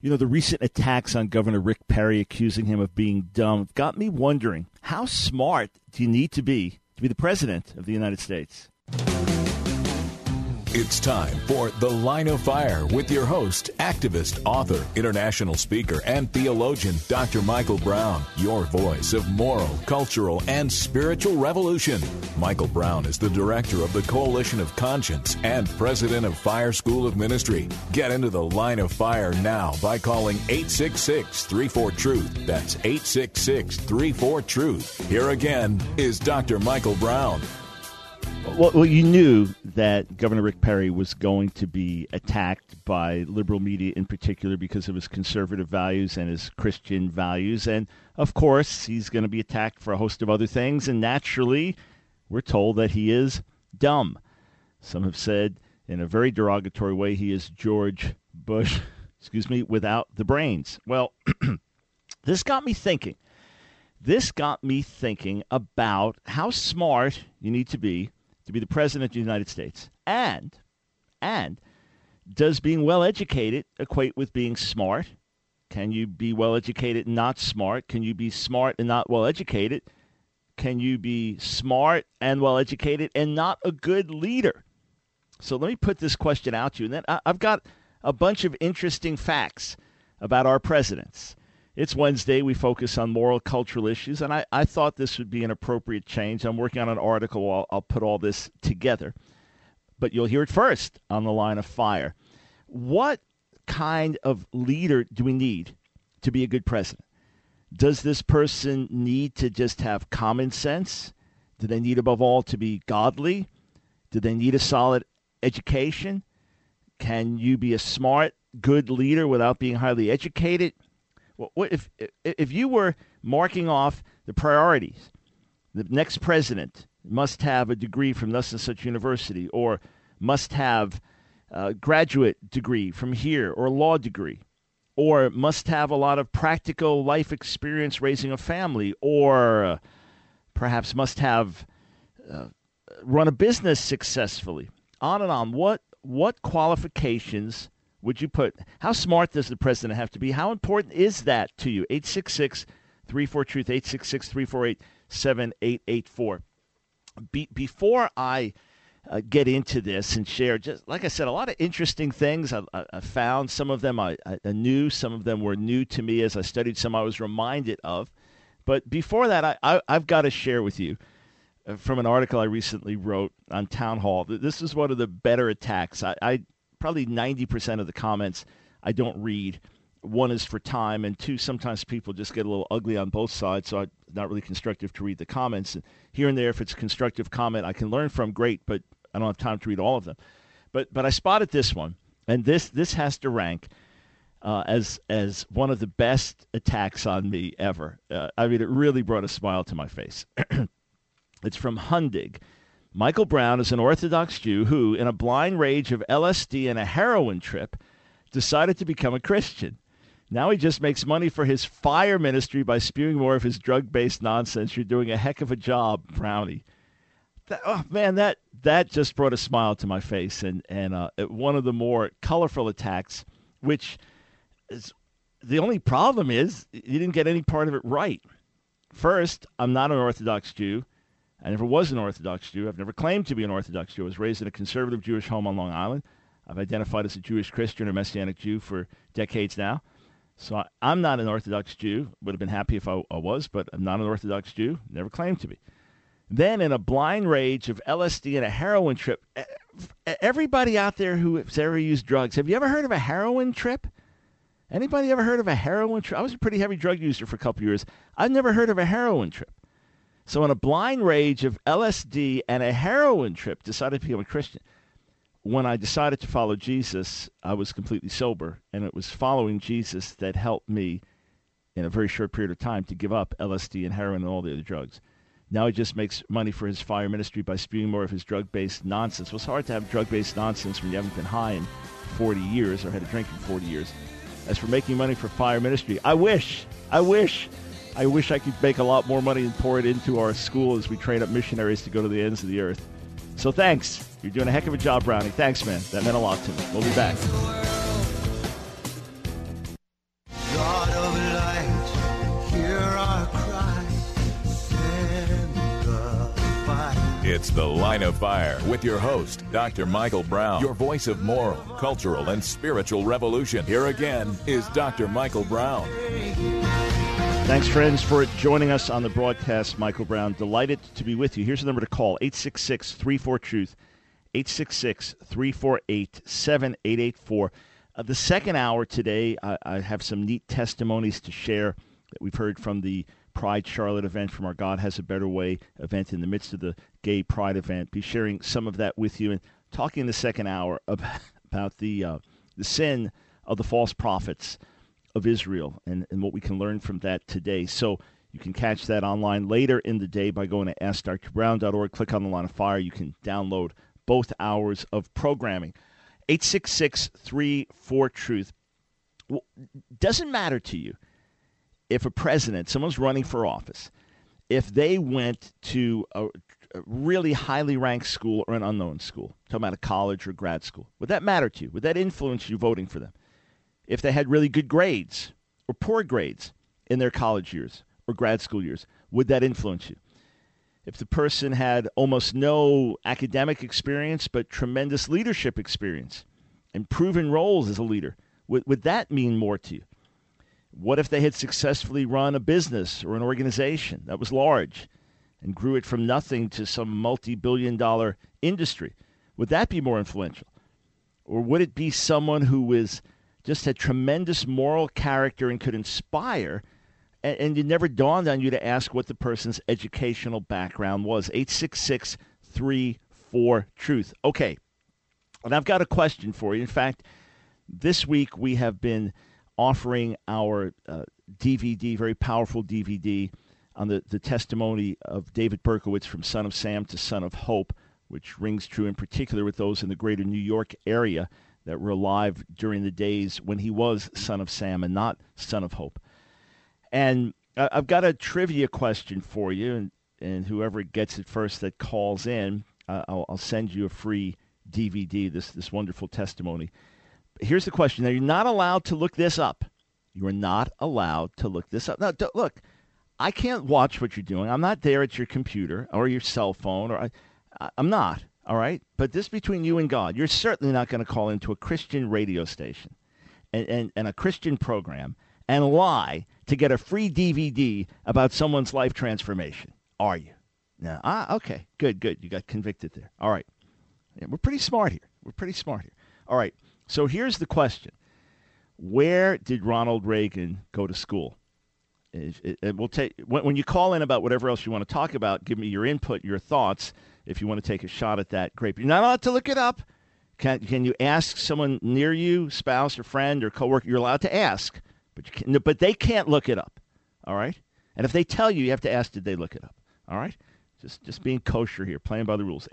You know, the recent attacks on Governor Rick Perry accusing him of being dumb got me wondering, how smart do you need to be the president of the United States? It's time for The Line of Fire with your host, activist, author, international speaker, and theologian, Dr. Michael Brown, your voice of moral, cultural, and spiritual revolution. Michael Brown is the director of the Coalition of Conscience and president of Fire School of Ministry. Get into The Line of Fire now by calling 866-34-TRUTH. That's 866-34-TRUTH. Here again is Dr. Michael Brown. Well, you knew that Governor Rick Perry was going to be attacked by liberal media in particular because of his conservative values and his Christian values. And, of course, he's going to be attacked for a host of other things. And naturally, we're told that he is dumb. Some have said in a very derogatory way he is George Bush, without the brains. Well, this got me thinking. This got me thinking about how smart you need to be the president of the United States. And does being well-educated equate with being smart? Can you be well-educated and not smart? Can you be smart and not well-educated? Can you be smart and well-educated and not a good leader? So let me put this question out to you. And then I've got a bunch of interesting facts about our presidents. It's Wednesday. We focus on moral, cultural issues, and I thought this would be an appropriate change. I'm working on an article. I'll put all this together. But you'll hear it first on The Line of Fire. What kind of leader do we need to be a good president? Does this person need to just have common sense? Do they need, above all, to be godly? Do they need a solid education? Can you be a smart, good leader without being highly educated? What if you were marking off the priorities? The next president must have a degree from thus and such university, or must have a graduate degree from here, or a law degree, or must have a lot of practical life experience raising a family, or perhaps must have run a business successfully. On and on. What qualifications would you put? How smart does the president have to be? How important is that to you? 866-34-TRUTH, 866-348-7884. Before I get into this and share, just like I said, a lot of interesting things I found. Some of them I knew. Some of them were new to me as I studied. Some I was reminded of. But before that, I've got to share with you from an article I recently wrote on Town Hall. This is one of the better attacks. I probably 90% of the comments I don't read. One is for time, and two, sometimes people just get a little ugly on both sides, so it's not really constructive to read the comments. And here and there, if it's a constructive comment I can learn from, great, but I don't have time to read all of them. But I spotted this one, and this has to rank as one of the best attacks on me ever. I mean, it really brought a smile to my face. It's from Hundig. Michael Brown is an Orthodox Jew who, in a blind rage of LSD and a heroin trip, decided to become a Christian. Now he just makes money for his fire ministry by spewing more of his drug-based nonsense. You're doing a heck of a job, Brownie. That just brought a smile to my face, and one of the more colorful attacks, which is the only problem is you didn't get any part of it right. First, I'm not an Orthodox Jew. I never was an Orthodox Jew. I've never claimed to be an Orthodox Jew. I was raised in a conservative Jewish home on Long Island. I've identified as a Jewish Christian or Messianic Jew for decades now. So I'm not an Orthodox Jew. Would have been happy if I was, but I'm not an Orthodox Jew. Never claimed to be. Then, in a blind rage of LSD and a heroin trip, everybody out there who has ever used drugs, have you ever heard of a heroin trip? Anybody ever heard of a heroin trip? I was a pretty heavy drug user for a couple of years. I've never heard of a heroin trip. So in a blind rage of LSD and a heroin trip, decided to become a Christian. When I decided to follow Jesus, I was completely sober, and it was following Jesus that helped me in a very short period of time to give up LSD and heroin and all the other drugs. Now he just makes money for his fire ministry by spewing more of his drug-based nonsense. Well, it's hard to have drug-based nonsense when you haven't been high in 40 years or had a drink in 40 years. As for making money for fire ministry, I wish I could make a lot more money and pour it into our school as we train up missionaries to go to the ends of the earth. So thanks. You're doing a heck of a job, Brownie. Thanks, man. That meant a lot to me. We'll be back. It's The Line of Fire with your host, Dr. Michael Brown, your voice of moral, cultural, and spiritual revolution. Here again is Dr. Michael Brown. Thanks, friends, for joining us on the broadcast. Michael Brown, delighted to be with you. Here's the number to call, 866-34-TRUTH, 866-348-7884. The second hour today, I have some neat testimonies to share that we've heard from the Pride Charlotte event, from our God Has a Better Way event in the midst of the Gay Pride event. Be sharing some of that with you and talking in the second hour about the sin of the false prophets of Israel and what we can learn from that today. So you can catch that online later in the day by going to AskDrBrown.org. Click on the Line of Fire. You can download both hours of programming. 866-34-TRUTH. Well, doesn't matter to you if a president, someone's running for office, if they went to a really highly ranked school or an unknown school, talking about a college or grad school, would that matter to you? Would that influence you voting for them? If they had really good grades or poor grades in their college years or grad school years, would that influence you? If the person had almost no academic experience but tremendous leadership experience and proven roles as a leader, would that mean more to you? What if they had successfully run a business or an organization that was large and grew it from nothing to some multi-billion-dollar industry? Would that be more influential? Or would it be someone who just had tremendous moral character and could inspire, and it never dawned on you to ask what the person's educational background was? 866-34-TRUTH. Okay, and I've got a question for you. In fact, this week we have been offering our DVD, very powerful DVD, on the testimony of David Berkowitz, from Son of Sam to Son of Hope, which rings true in particular with those in the greater New York area that were alive during the days when he was Son of Sam and not Son of Hope. And I've got a trivia question for you, and whoever gets it first that calls in, I'll send you a free DVD, this wonderful testimony. Here's the question. Now, you're not allowed to look this up. You are not allowed to look this up. Now, look, I can't watch what you're doing. I'm not there at your computer or your cell phone. I'm not, all right? But this between you and God. You're certainly not going to call into a Christian radio station and a Christian program and lie to get a free DVD about someone's life transformation, are you? No. Okay, good. You got convicted there. All right. Yeah, we're pretty smart here. All right. So here's the question. Where did Ronald Reagan go to school? We'll take, when you call in about whatever else you want to talk about, give me your input, your thoughts. If you want to take a shot at that, great. But you're not allowed to look it up. Can you ask someone near you, spouse or friend or coworker? You're allowed to ask, but they can't look it up, all right? And if they tell you, you have to ask, did they look it up, all right? Just being kosher here, playing by the rules.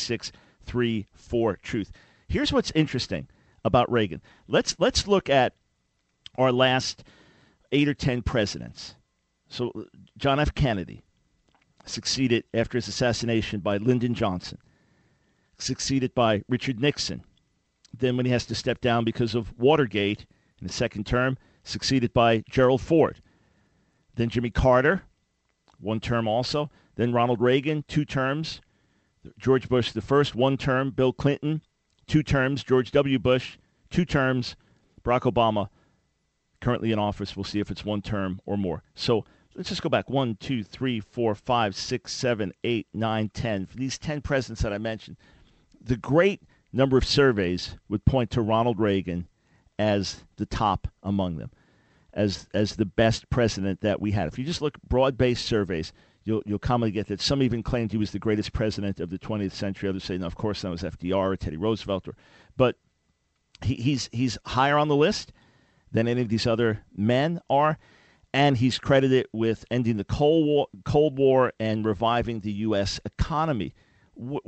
866-34-TRUTH. Here's what's interesting about Reagan. Let's look at our last 8 or 10 presidents. So John F. Kennedy, succeeded after his assassination by Lyndon Johnson, succeeded by Richard Nixon. Then when he has to step down because of Watergate in the second term, succeeded by Gerald Ford. Then Jimmy Carter, 1 term also. Then Ronald Reagan, 2 terms. George Bush the first, 1 term. Bill Clinton, 2 terms. George W. Bush, 2 terms. Barack Obama, currently in office. We'll see if it's 1 term or more. So let's just go back. 1, 2, 3, 4, 5, 6, 7, 8, 9, 10. For these 10 presidents that I mentioned, the great number of surveys would point to Ronald Reagan as the top among them, as the best president that we had. If you just look broad-based surveys, you'll commonly get that. Some even claimed he was the greatest president of the 20th century. Others say, no, of course, that was FDR or Teddy Roosevelt. But he's higher on the list than any of these other men are, and he's credited with ending the Cold War and reviving the U.S. economy. Do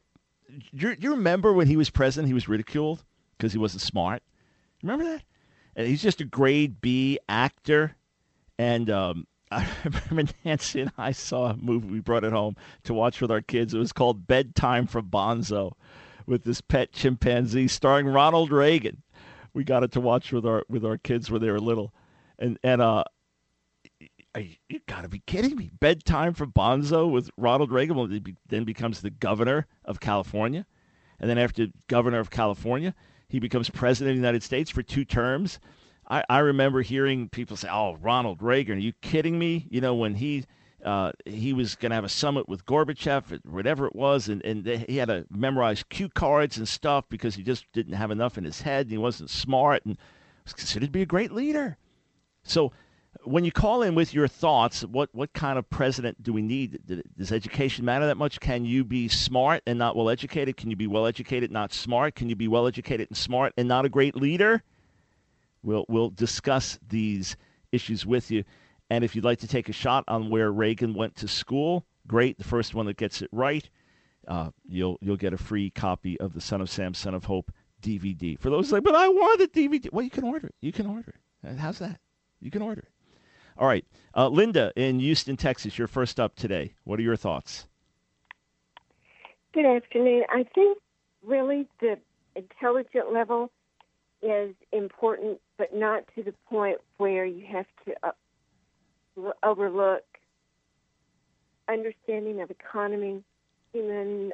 you remember when he was president, he was ridiculed because he wasn't smart? Remember that? And he's just a grade B actor. And I remember Nancy and I saw a movie. We brought it home to watch with our kids. It was called Bedtime for Bonzo, with this pet chimpanzee starring Ronald Reagan. We got it to watch with our kids when they were little. And You got to be kidding me. Bedtime for Bonzo with Ronald Reagan. Well, he then becomes the governor of California. And then after governor of California, he becomes president of the United States for 2 terms. I remember hearing people say, oh, Ronald Reagan, are you kidding me? You know, when he was going to have a summit with Gorbachev, or whatever it was, and he had to memorize cue cards and stuff because he just didn't have enough in his head, and he wasn't smart, and was considered to be a great leader. So when you call in with your thoughts, what kind of president do we need? Does education matter that much? Can you be smart and not well-educated? Can you be well-educated, not smart? Can you be well-educated and smart and not a great leader? We'll discuss these issues with you. And if you'd like to take a shot on where Reagan went to school, great. The first one that gets it right, you'll get a free copy of the Son of Sam, Son of Hope DVD. For those like, but I want the DVD. Well, you can order it. You can order it. How's that? You can order it. All right. Linda in Houston, Texas, you're first up today. What are your thoughts? Good afternoon. I think really the intelligent level is important, but not to the point where you have to overlook understanding of economy, human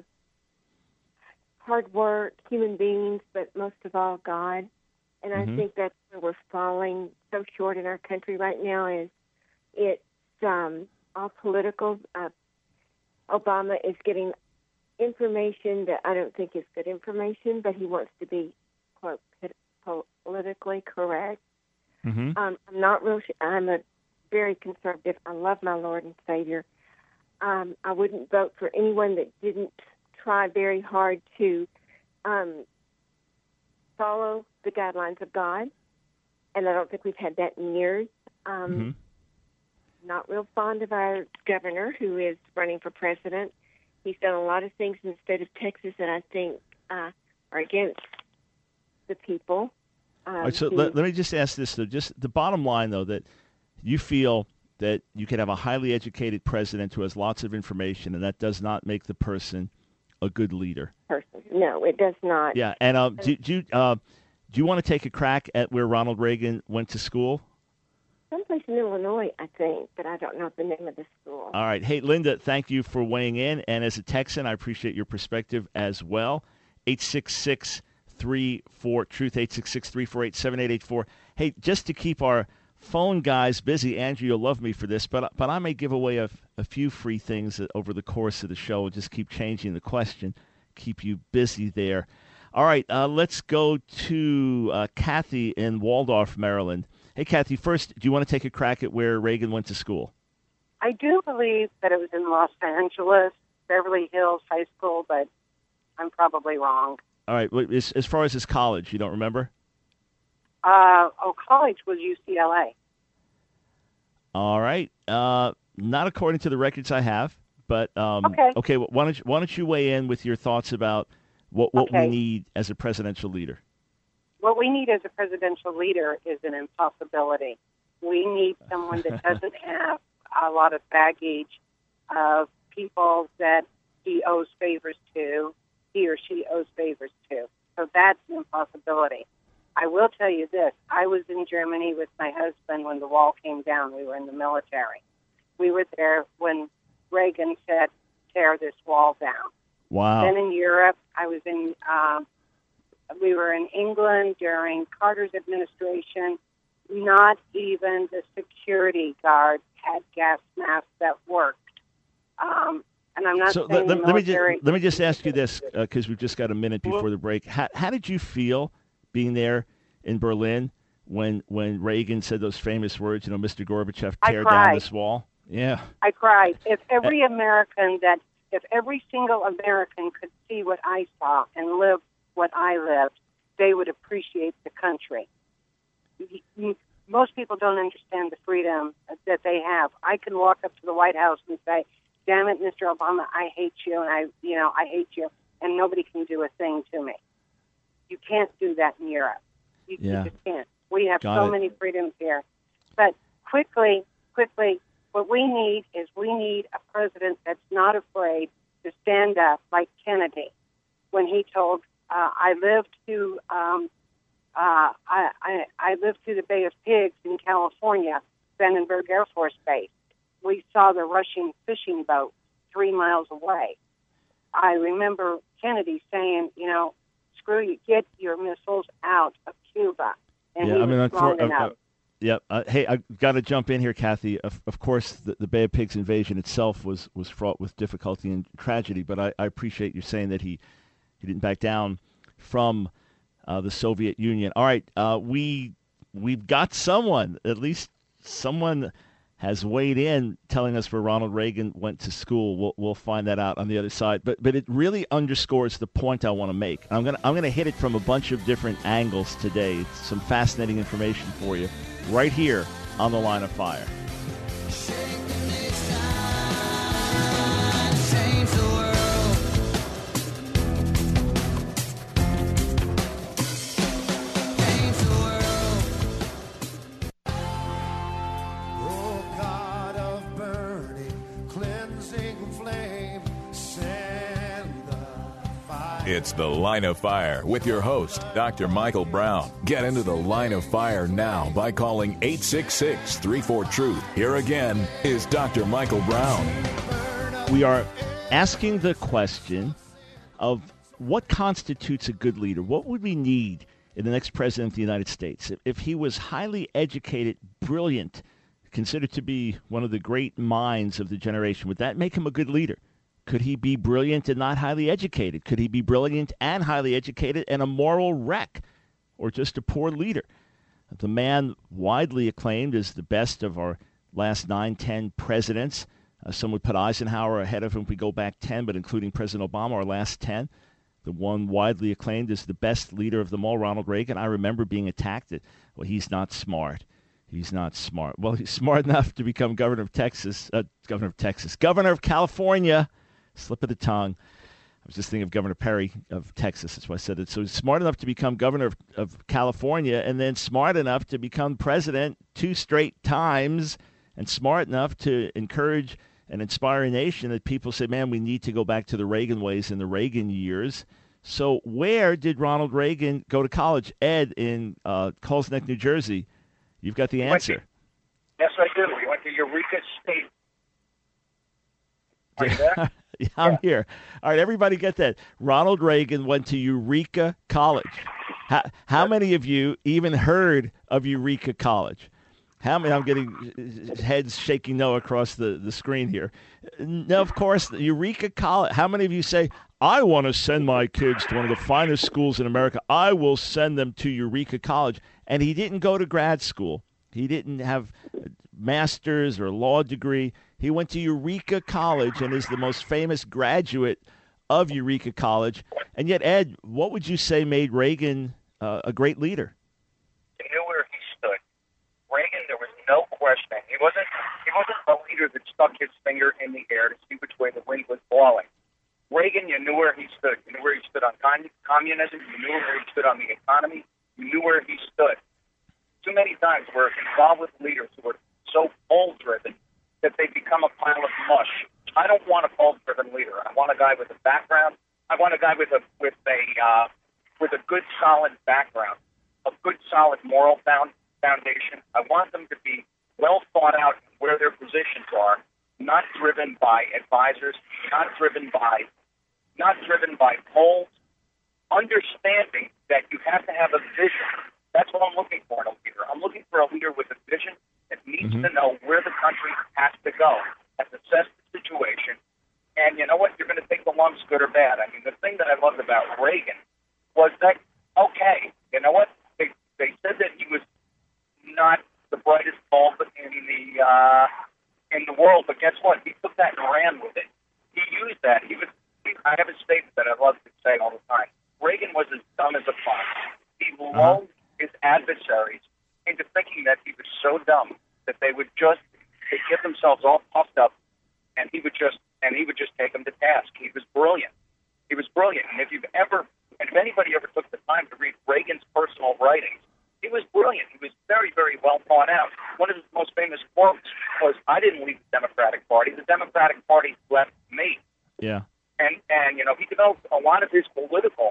hard work, human beings, but most of all, God. And I think that's where we're falling so short in our country right now. Is it's all political. Obama is getting information that I don't think is good information, but he wants to be, quote, politically correct. I'm not real. I'm a very conservative. I love my Lord and Savior. I wouldn't vote for anyone that didn't try very hard to follow the guidelines of God, and I don't think we've had that in years. Not real fond of our governor who is running for president. He's done a lot of things in the state of Texas that I think are against the people. All right, so let me just ask this, though. Just the bottom line, though, that you feel that you could have a highly educated president who has lots of information, and that does not make the person a good leader. No, it does not. Yeah, and do you want to take a crack at where Ronald Reagan went to school? Someplace in Illinois, I think, but I don't know the name of the school. All right. Hey, Linda, thank you for weighing in. And as a Texan, I appreciate your perspective as well. 866-34-TRUTH, 866-348-7884. Hey, just to keep our phone guys busy, Andrew, you'll love me for this, but I may give away a few free things over the course of the show. We'll just keep changing the question, keep you busy there. All right, let's go to Kathy in Waldorf, Maryland. Hey, Kathy, first, do you want to take a crack at where Reagan went to school? I do believe that it was in Los Angeles, Beverly Hills High School, but I'm probably wrong. All right, as far as his college, you don't remember? College was UCLA. All right. Not according to the records I have, but okay. Well, why don't you weigh in with your thoughts about what we need as a presidential leader? What we need as a presidential leader is an impossibility. We need someone that doesn't have a lot of baggage of people that he or she owes favors to. So that's an impossibility. I will tell you this. I was in Germany with my husband when the wall came down. We were in the military. We were there when Reagan said, tear this wall down. Wow. Then in Europe, we were in England during Carter's administration. Not even the security guards had gas masks that worked. And I'm not saying the military... Let me just ask you this, because we've just got a minute before the break. How did you feel being there in Berlin when Reagan said those famous words, Mr. Gorbachev, tear down this wall? Yeah. I cried. If every single American could see what I saw and live what I lived, they would appreciate the country. Most people don't understand the freedom that they have. I can walk up to the White House and say, damn it, Mr. Obama, I hate you, and I hate you, and nobody can do a thing to me. You can't do that in Europe. You just can't. We have many freedoms here. But quickly, what we need is a president that's not afraid to stand up like Kennedy when he told, I lived through the Bay of Pigs in California, Vandenberg Air Force saw the Russian fishing boat 3 miles away. I remember Kennedy saying, screw you, get your missiles out of Cuba. And he was strong enough. Yeah. Hey, I got to jump in here, Kathy. Of course, the Bay of Pigs invasion itself was fraught with difficulty and tragedy, but I appreciate you saying that he didn't back down from the Soviet Union. All right, we've got someone, at least someone has weighed in telling us where Ronald Reagan went to school. We'll find that out on the other side. But it really underscores the point I want to make. I'm gonna hit it from a bunch of different angles today. It's some fascinating information for you right here on The Line of Fire. It's The Line of Fire with your host, Dr. Michael Brown. Get into The Line of Fire now by calling 866-34-TRUTH. Here again is Dr. Michael Brown. We are asking the question of what constitutes a good leader. What would we need in the next president of the United States? If he was highly educated, brilliant, considered to be one of the great minds of the generation, would that make him a good leader? Could he be brilliant and not highly educated? Could he be brilliant and highly educated and a moral wreck or just a poor leader? The man widely acclaimed as the best of our last 9-10 presidents. Some would put Eisenhower ahead of him if we go back 10, but including President Obama, our last 10. The one widely acclaimed as the best leader of them all, Ronald Reagan. I remember being attacked that, well, he's not smart. He's not smart. Well, he's smart enough to become governor of California. Slip of the tongue. I was just thinking of Governor Perry of Texas. That's why I said it. So he's smart enough to become governor of California, and then smart enough to become president 2 straight times, and smart enough to encourage and inspire a nation that people say, man, we need to go back to the Reagan ways in the Reagan years. So where did Ronald Reagan go to college? Ed, in Coles Neck, New Jersey. You've got the answer. Yes, I do. We went to Eureka State. Are you there? Yeah, I'm here. All right, everybody get that. Ronald Reagan went to Eureka College. How many of you even heard of Eureka College? How many? I'm getting heads shaking no across the screen here. No, of course, Eureka College. How many of you say, I want to send my kids to one of the finest schools in America. I will send them to Eureka College. And he didn't go to grad school. He didn't have a master's or law degree. He went to Eureka College and is the most famous graduate of Eureka College. And yet, Ed, what would you say made Reagan a great leader? He knew where he stood. Reagan, there was no question. He wasn't a leader that stuck his finger in the air to see which way the wind was blowing. Reagan, you knew where he stood. You knew where he stood on communism. You knew where he stood on the economy. You knew where he stood. Too many times we're involved with leaders who are so goal-driven that they become a pile of mush. I don't want a goal-driven leader. I want a guy with a background. I want a guy with a good, solid background, a good, solid moral foundation. I want them to be well thought out where their positions are, not driven by advisors, not driven by polls. Understanding that you have to have a vision. That's what I'm looking for in a leader. I'm looking for a leader with a vision that needs to know where the country has to go, has assessed the situation, and you know what? You're going to take the lumps, good or bad. I mean, the thing that I loved about Reagan was that, okay, you know what? They said that he was not the brightest bulb in the world, but guess what? He took that and ran with it. He used that. I have a statement that I love to say all the time. Reagan was as dumb as a fox. He lulled his adversaries into thinking that he was so dumb that they'd get themselves all puffed up, and he would just take them to task. He was brilliant. He was brilliant. And if anybody ever took the time to read Reagan's personal writings, he was brilliant. He was very, very well thought out. One of his most famous quotes was, "I didn't leave the Democratic Party. The Democratic Party left me." Yeah. And he developed a lot of his political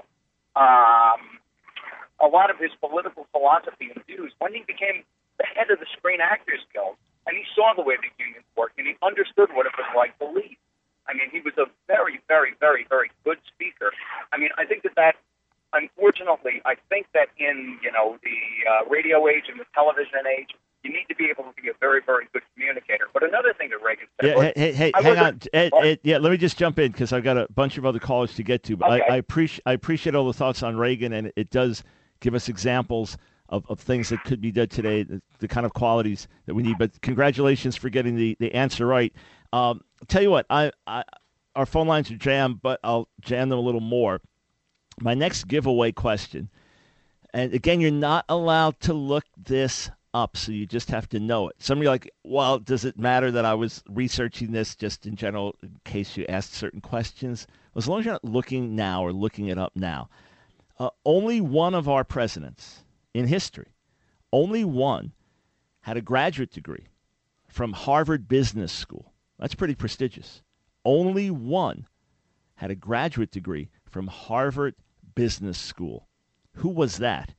philosophy and views when he became the head of the Screen Actors Guild. and he saw the way the unions worked, and he understood what it was like to lead. I mean, he was a very, very, very, very good speaker. I mean, I think that unfortunately, I think that in, the radio age and the television age, you need to be able to be a very, very good communicator. But another thing that Reagan said was... Hey, hang on. Ed, let me just jump in because I've got a bunch of other callers to get to. But okay. I appreciate all the thoughts on Reagan, and it does give us examples of things that could be done today, the kind of qualities that we need. But congratulations for getting the answer right. Tell you what, our phone lines are jammed, but I'll jam them a little more. My next giveaway question, and again, you're not allowed to look this up, so you just have to know it. Some of you are like, well, does it matter that I was researching this just in general in case you asked certain questions? Well, as long as you're not looking now or looking it up now. Only one of our presidents in history, only one, had a graduate degree from Harvard Business School. That's pretty prestigious. Only one had a graduate degree from Harvard Business School. Who was that?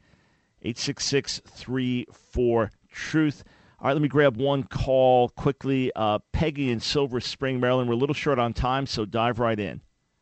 866-34-TRUTH. All right, let me grab one call quickly. Peggy in Silver Spring, Maryland. We're a little short on time, so dive right in.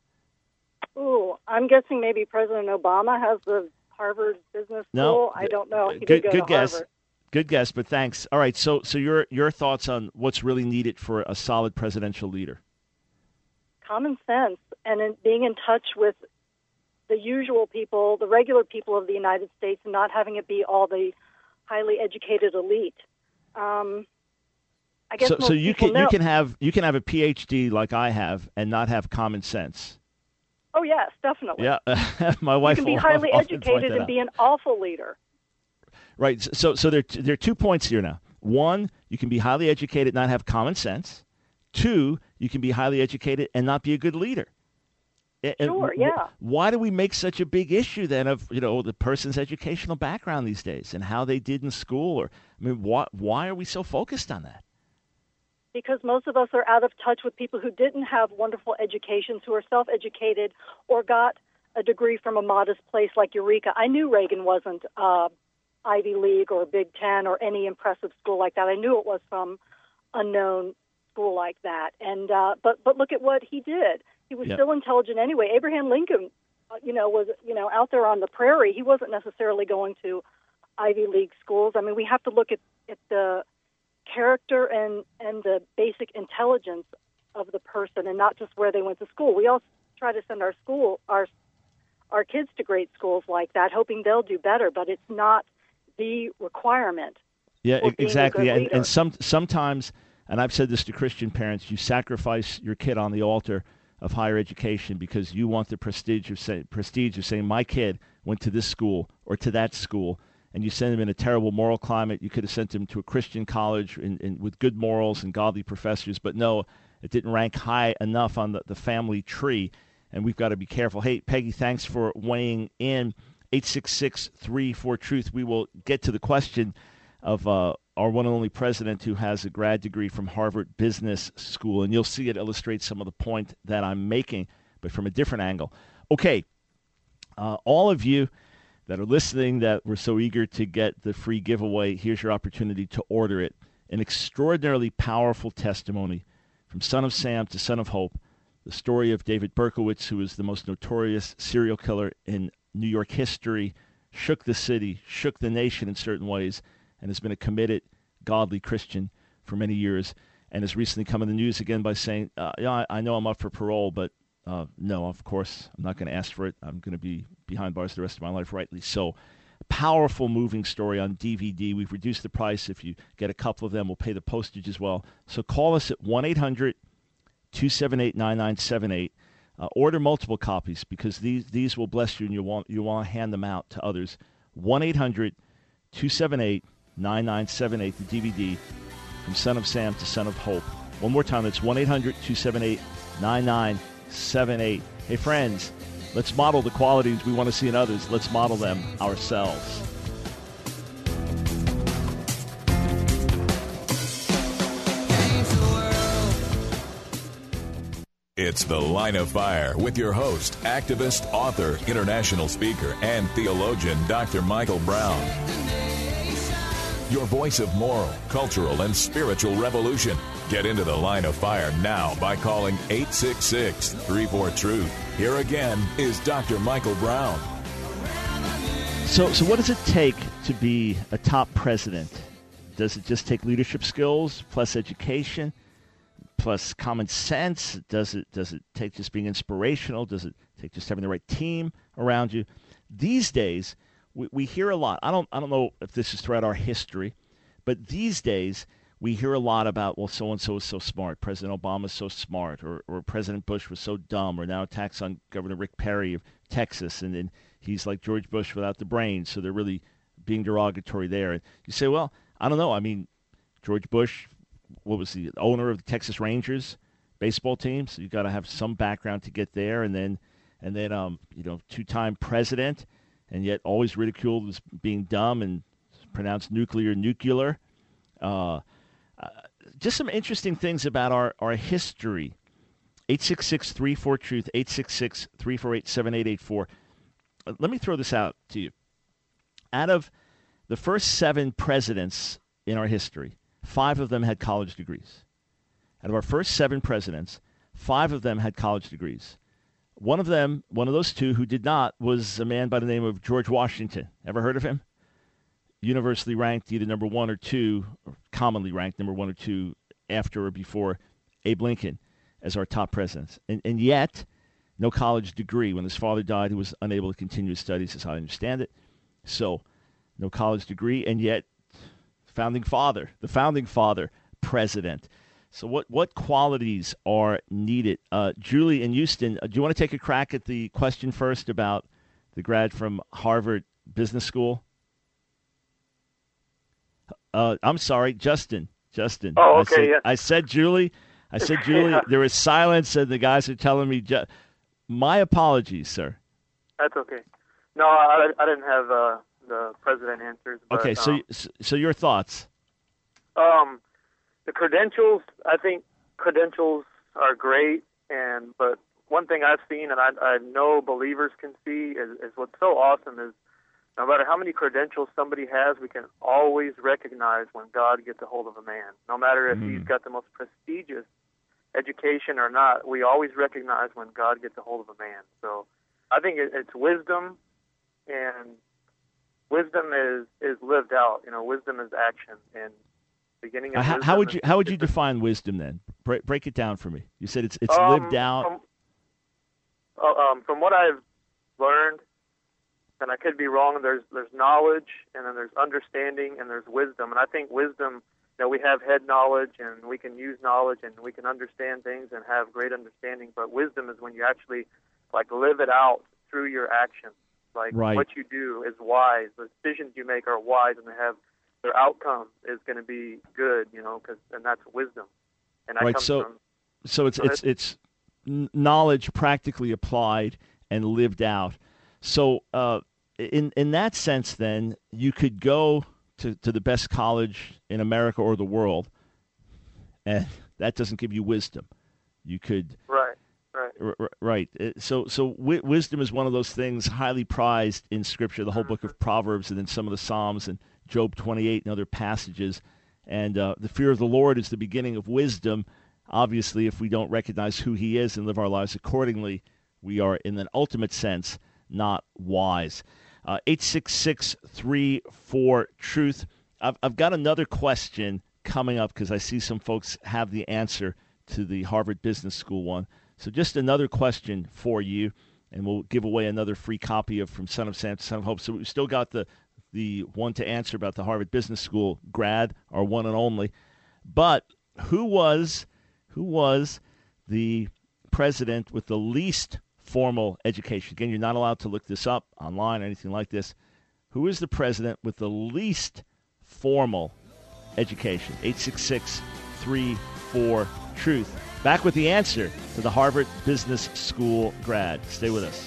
Ooh, I'm guessing maybe President Obama has the Harvard Business School. No, I don't know. He good did go to guess. Harvard. Good guess, but thanks. All right, so your thoughts on what's really needed for a solid presidential leader? Common sense and being in touch with the usual people, the regular people of the United States, and not having it be all the highly educated elite. I guess so you can have a PhD like I have and not have common sense. Oh yes, definitely. Yeah, my wife. You can be highly educated and be an awful leader. Right. So there are 2 points here now. One, you can be highly educated, not have common sense. Two, you can be highly educated and not be a good leader. Sure, yeah. Why do we make such a big issue then of the person's educational background these days and how they did in school? Or why are we so focused on that? Because most of us are out of touch with people who didn't have wonderful educations, who are self-educated or got a degree from a modest place like Eureka. I knew Reagan wasn't Ivy League or Big Ten or any impressive school like that. I knew it was some unknown school like that. And but look at what he did. He was still intelligent anyway. Abraham Lincoln, was out there on the prairie. He wasn't necessarily going to Ivy League schools. I mean, we have to look at the character and the basic intelligence of the person, and not just where they went to school. We all try to send our kids to great schools like that, hoping they'll do better. But it's not the requirement. Yeah, exactly. And some sometimes, and I've said this to Christian parents, you sacrifice your kid on the altar of higher education because you want the prestige of saying my kid went to this school or to that school, and you send him in a terrible moral climate. You could have sent him to a Christian college with good morals and godly professors, but no, it didn't rank high enough on the family tree, and we've got to be careful. Hey, Peggy, thanks for weighing in. 866-34-TRUTH. We will get to the question of our one and only president who has a grad degree from Harvard Business School, and you'll see it illustrates some of the point that I'm making, but from a different angle. Okay, all of you that are listening that were so eager to get the free giveaway, here's your opportunity to order it. An extraordinarily powerful testimony from Son of Sam to Son of Hope, the story of David Berkowitz, who is the most notorious serial killer in New York history, shook the city, shook the nation in certain ways, and has been a committed, godly Christian for many years, and has recently come in the news again by saying, I know I'm up for parole, but no, of course, I'm not going to ask for it. I'm going to be behind bars the rest of my life, rightly so. Powerful, moving story on DVD. We've reduced the price. If you get a couple of them, we'll pay the postage as well. So call us at 1-800-278-9978. Order multiple copies because these will bless you, and you want to hand them out to others. 1-800-278-9978, the DVD from Son of Sam to Son of Hope. One more time, it's 1-800-278-9978. Hey, friends, let's model the qualities we want to see in others. Let's model them ourselves. It's The Line of Fire with your host, activist, author, international speaker, and theologian, Dr. Michael Brown. your voice of moral, cultural, and spiritual revolution. Get into the line of fire now by calling 866-34-TRUTH. Here again is Dr. Michael Brown. So what does it take to be a top president? Does it just take leadership skills plus education plus common sense? Does it take just being inspirational? Does it take just having the right team around you? These days, we hear a lot. I don't know if this is throughout our history, but these days we hear a lot about, well, so-and-so is so smart. President Obama is so smart, or President Bush was so dumb, or now attacks on Governor Rick Perry of Texas, and then he's like George Bush without the brains, so they're really being derogatory there. And you say, well, I don't know. I mean, George Bush, what was the owner of the Texas Rangers baseball team? So you got to have some background to get there, and then two-time president, and yet always ridiculed as being dumb and pronounced nuclear. Just some interesting things about our history. 866-34-TRUTH, 866-348-7884. Let me throw this out to you. Out of the first 7 presidents in our history, 5 of them had college degrees. Out of our first 7 presidents, 5 of them had college degrees. One of those 2 who did not, was a man by the name of George Washington. Ever heard of him? Universally ranked either number 1 or 2, or commonly ranked number 1 or 2 after or before Abe Lincoln as our top presidents. And yet, no college degree. When his father died, he was unable to continue his studies, as I understand it. So, no college degree, and yet, the founding father, president. So what qualities are needed? Julie in Houston, do you want to take a crack at the question first about the grad from Harvard Business School? I'm sorry, Justin. Oh, okay, yeah. I said Julie. Yeah. There was silence, and the guys are telling me, my apologies, sir. That's okay. No, I didn't have the president answers. But, okay, so your thoughts? The credentials, I think credentials are great, but one thing I've seen and I know believers can see is what's so awesome is no matter how many credentials somebody has, we can always recognize when God gets a hold of a man. No matter if he's got the most prestigious education or not, we always recognize when God gets a hold of a man. So I think it's wisdom, and wisdom is lived out. Wisdom is action, and beginning of how would you define wisdom then? Break it down for me. You said it's lived out. From what I've learned, and I could be wrong, there's knowledge, and then there's understanding, and there's wisdom. And I think wisdom, we have head knowledge, and we can use knowledge, and we can understand things and have great understanding. But wisdom is when you actually live it out through your actions. Right. What you do is wise. The decisions you make are wise, and they have their outcome is going to be good, and that's wisdom. And that comes from, so it's knowledge practically applied and lived out. So in that sense, then you could go to the best college in America or the world, and that doesn't give you wisdom. You could right. So wisdom is one of those things highly prized in Scripture, the whole book of Proverbs, and then some of the Psalms and Job 28 and other passages. And the fear of the Lord is the beginning of wisdom. Obviously, if we don't recognize who he is and live our lives accordingly, we are, in an ultimate sense, not wise. 866-34-TRUTH. I've got another question coming up because I see some folks have the answer to the Harvard Business School one. So just another question for you, and we'll give away another free copy of From Son of Sam to Son of Hope. So we've still got the one to answer about the Harvard Business School grad, our one and only. But who was the president with the least formal education? Again, you're not allowed to look this up online or anything like this. Who is the president with the least formal education? 866-34-TRUTH. Back with the answer to the Harvard Business School grad. Stay with us.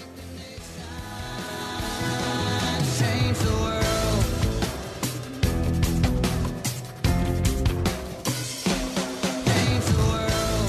Change the world. Change the world.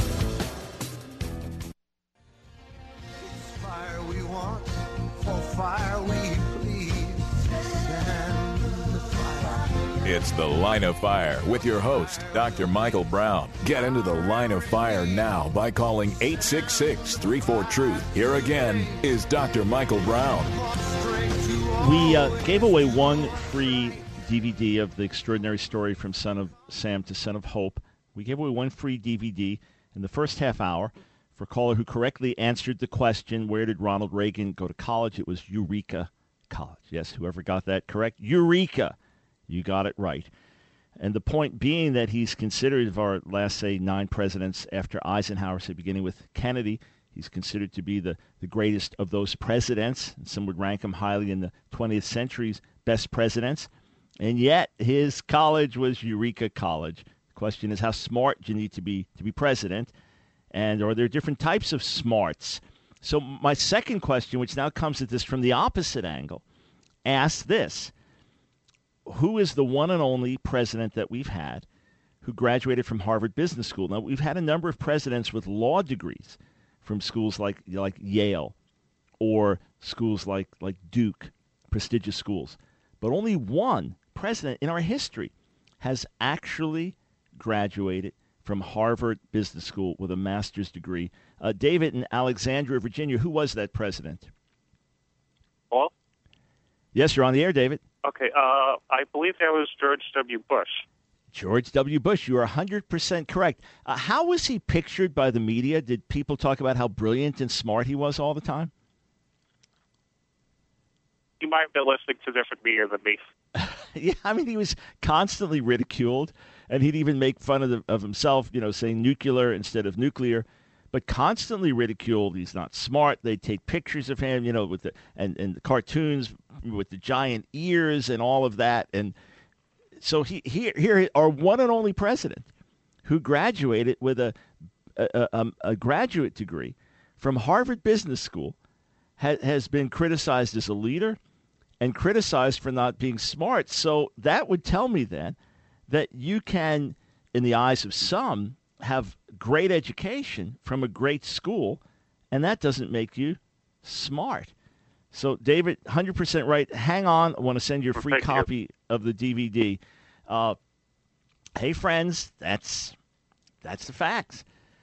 It's fire we want, for fire we please. Stand the fire. It's The Line of Fire with your host, Dr. Michael Brown. Get into the Line of Fire now by calling 866-34-TRUTH. Here again is Dr. Michael Brown. We gave away one free DVD of The Extraordinary Story from Son of Sam to Son of Hope. We gave away one free DVD in the first half hour for a caller who correctly answered the question, where did Ronald Reagan go to college? It was Eureka College. Yes, whoever got that correct, Eureka. You got it right. And the point being that he's considered, of our last, say, 9 presidents after Eisenhower, say beginning with Kennedy, he's considered to be the greatest of those presidents. And some would rank him highly in the 20th century's best presidents. And yet his college was Eureka College. The question is, how smart do you need to be president? And are there different types of smarts? So my second question, which now comes at this from the opposite angle, asks this. Who is the one and only president that we've had who graduated from Harvard Business School? Now, we've had a number of presidents with law degrees from schools like Yale or schools like Duke, prestigious schools. But only one president in our history has actually graduated from Harvard Business School with a master's degree. David in Alexandria, Virginia, who was that president? Paul? Yes, you're on the air, David. Okay, I believe that was George W. Bush. George W. Bush, you are 100% correct. How was he pictured by the media? Did people talk about how brilliant and smart he was all the time? You might have been listening to different media than me. Yeah, I mean, he was constantly ridiculed, and he'd even make fun of himself, saying nuclear instead of nuclear, but constantly ridiculed. He's not smart. They'd take pictures of him, with the the cartoons with the giant ears and all of that. And so here our one and only president who graduated with a graduate degree from Harvard Business School has been criticized as a leader and criticized for not being smart. So that would tell me then that you can, in the eyes of some, have great education from a great school, and that doesn't make you smart. So, David, 100% right. Hang on. I want to send you a free copy of the DVD. Hey, friends, that's the facts.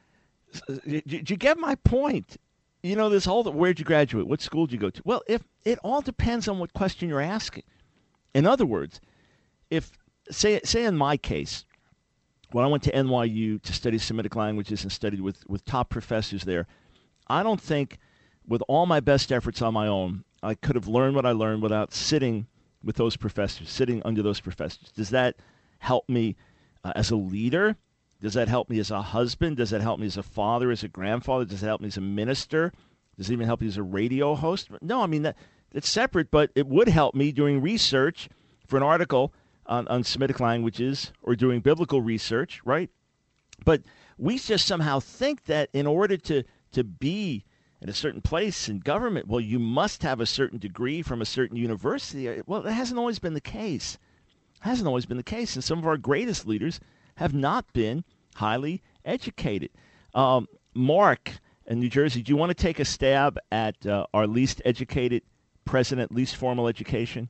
Did you get my point? This whole, where'd you graduate? What school did you go to? Well, if it all depends on what question you're asking. In other words, if, say in my case, when I went to NYU to study Semitic languages and studied with top professors there, I don't think with all my best efforts on my own, I could have learned what I learned without sitting with those professors, sitting under those professors. Does that help me as a leader? Does that help me as a husband? Does that help me as a father, as a grandfather? Does it help me as a minister? Does it even help me as a radio host? No, I mean, it's separate, but it would help me doing research for an article on Semitic languages or doing biblical research, right? But we just somehow think that in order to be at a certain place in government, well, you must have a certain degree from a certain university. Well, that hasn't always been the case. It hasn't always been the case. And some of our greatest leaders have not been highly educated. Mark in New Jersey, do you want to take a stab at our least educated president, least formal education?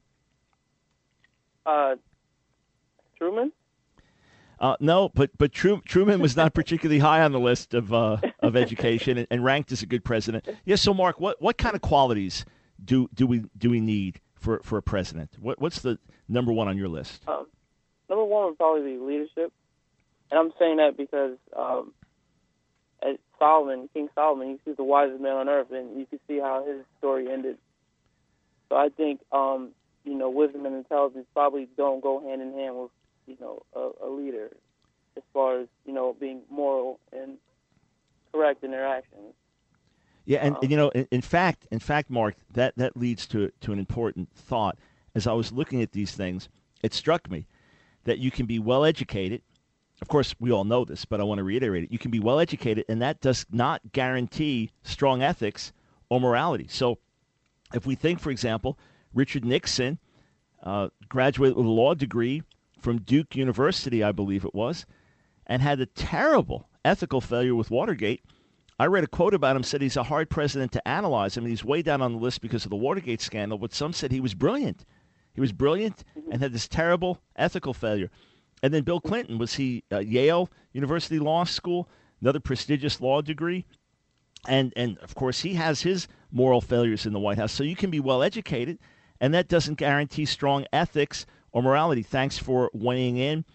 Truman? No, but Truman was not particularly high on the list of education and ranked as a good president. Yes. So, Mark, what kind of qualities do we need for a president? What's the number one on your list? Number one would probably be leadership, and I'm saying that because as King Solomon, he's the wisest man on earth, and you can see how his story ended. So I think wisdom and intelligence probably don't go hand in hand with a leader as far as, being moral and correct in their actions. Yeah, and in fact, Mark, that leads to an important thought. As I was looking at these things, it struck me that you can be well educated. Of course, we all know this, but I want to reiterate it. You can be well educated, and that does not guarantee strong ethics or morality. So if we think, for example, Richard Nixon graduated with a law degree from Duke University, I believe it was, and had a terrible ethical failure with Watergate. I read a quote about him, said he's a hard president to analyze. I mean, he's way down on the list because of the Watergate scandal, but some said he was brilliant. He was brilliant and had this terrible ethical failure. And then Bill Clinton, was he Yale University Law School, another prestigious law degree? And of course, he has his moral failures in the White House. So you can be well educated, and that doesn't guarantee strong ethics or morality. Thanks for weighing in.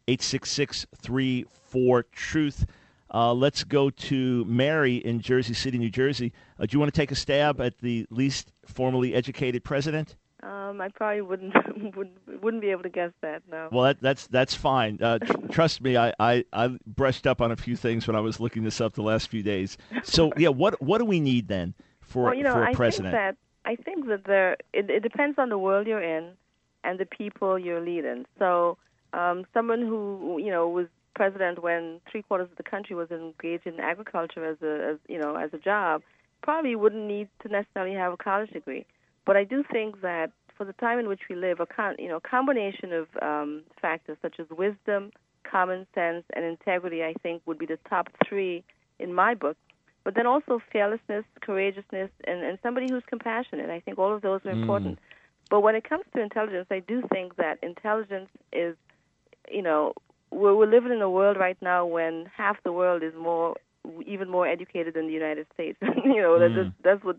866-34-TRUTH. Let's go to Mary in Jersey City, New Jersey. Do you want to take a stab at the least formally educated president? I probably wouldn't be able to guess that. No. Well, that's fine. Trust me, I brushed up on a few things when I was looking this up the last few days. So yeah, what do we need then for a president? I think that it depends on the world you're in and the people you're leading. So someone who was president when 3/4 of the country was engaged in agriculture as a job probably wouldn't need to necessarily have a college degree. But I do think that for the time in which we live, a combination of factors such as wisdom, common sense, and integrity, I think, would be the top 3 in my book. But then also fearlessness, courageousness, and somebody who's compassionate. I think all of those are important. But when it comes to intelligence, I do think that intelligence is, we're living in a world right now when half the world is even more educated than the United States. That's what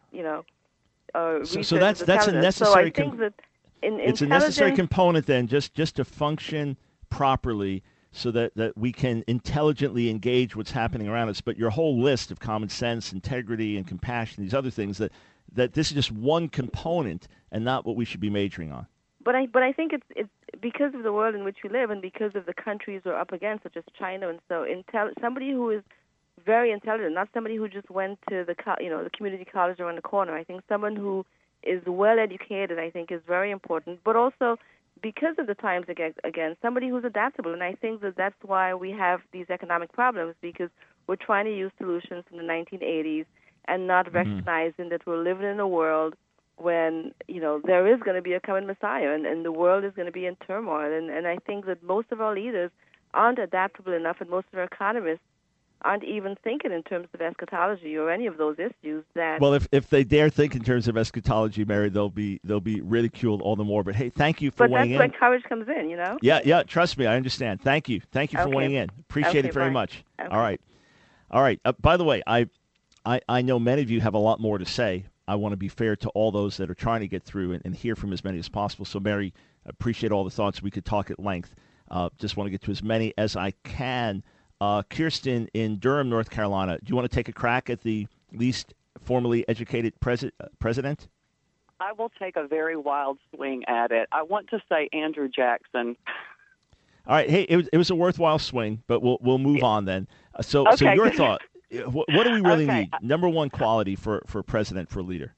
So that's a necessary. So I think that it's a necessary component then, just to function properly, so that we can intelligently engage what's happening around us. But your whole list of common sense, integrity, and compassion, these other things, that this is just one component and not what we should be majoring on. But I think it's because of the world in which we live and because of the countries we're up against, such as China, and so somebody who is very intelligent, not somebody who just went to the community college around the corner. I think someone who is well educated, I think, is very important. But also, because of the times again, somebody who's adaptable. And I think that's why we have these economic problems, because we're trying to use solutions from the 1980s and not recognizing that we're living in a world when there is going to be a coming Messiah, and the world is going to be in turmoil. And I think that most of our leaders aren't adaptable enough, and most of our economists aren't even thinking in terms of eschatology or any of those issues. Well, if they dare think in terms of eschatology, Mary, they'll be ridiculed all the more. But hey, thank you for weighing in. But that's where courage comes in, Yeah. Trust me, I understand. Thank you for weighing in. Appreciate it very much. Okay. All right. By the way, I know many of you have a lot more to say. I want to be fair to all those that are trying to get through and hear from as many as possible. So, Mary, appreciate all the thoughts. We could talk at length. Just want to get to as many as I can. Kirsten in Durham, North Carolina, do you want to take a crack at the least formally educated president? I will take a very wild swing at it. I want to say Andrew Jackson. All right. Hey, it was a worthwhile swing, but we'll move on then. So your thought, what do we really need? Number one quality for president, for leader?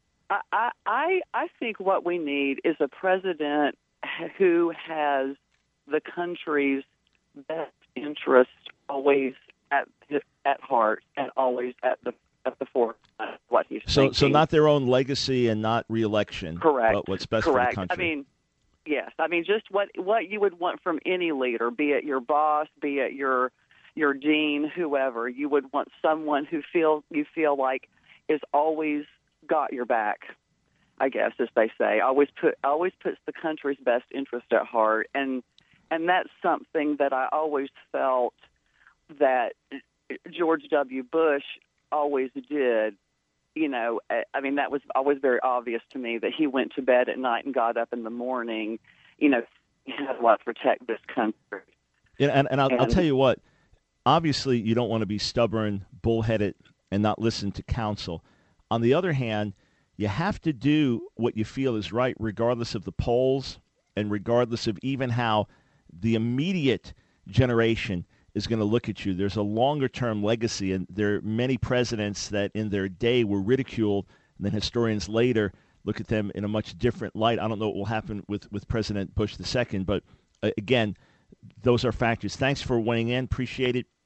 I think what we need is a president who has the country's best interest always at heart and always at the forefront of what he's thinking. So not their own legacy and not reelection. Correct. But what's best for the country. Yes. Just what you would want from any leader, be it your boss, be it your dean, whoever. You would want someone who you feel like is always got your back, I guess, as they say. Always puts the country's best interest at heart, and that's something that I always felt that George W. Bush always did. That was always very obvious to me, that he went to bed at night and got up in the morning, he had to protect this country. Yeah, and I'll tell you what, obviously you don't want to be stubborn, bullheaded, and not listen to counsel. On the other hand, you have to do what you feel is right, regardless of the polls and regardless of even how the immediate generation is going to look at you. There's a longer-term legacy, and there are many presidents that in their day were ridiculed, and then historians later look at them in a much different light. I don't know what will happen with President Bush II, but again, those are factors. Thanks for weighing in. Appreciate it.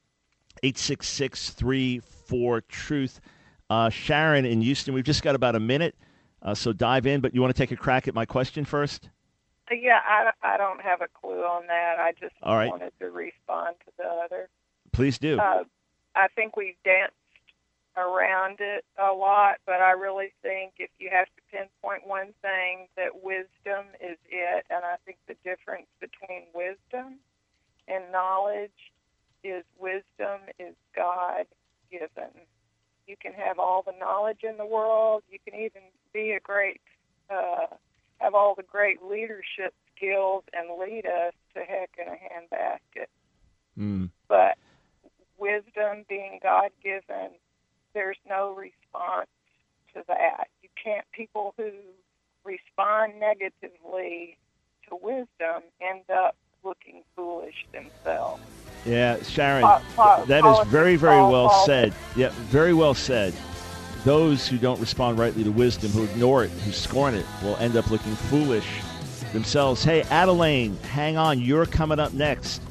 866-34-TRUTH. Sharon in Houston, we've just got about a minute, so dive in, but you want to take a crack at my question first? Yeah, I don't have a clue on that. I just wanted to respond to the other. Please do. I think we've danced around it a lot, but I really think if you have to pinpoint one thing, that wisdom is it. And I think the difference between wisdom and knowledge is wisdom is God-given. You can have all the knowledge in the world. You can even be a great, have all the great leadership skills and lead us to heck in a handbasket. But wisdom being God-given, there's no response to that. You can't, people who respond negatively to wisdom end up looking foolish themselves. Yeah, Sharon, that is very, very well said. Yeah, very well said. Those who don't respond rightly to wisdom, who ignore it, who scorn it, will end up looking foolish themselves. Hey, Adelaine, hang on. You're coming up next.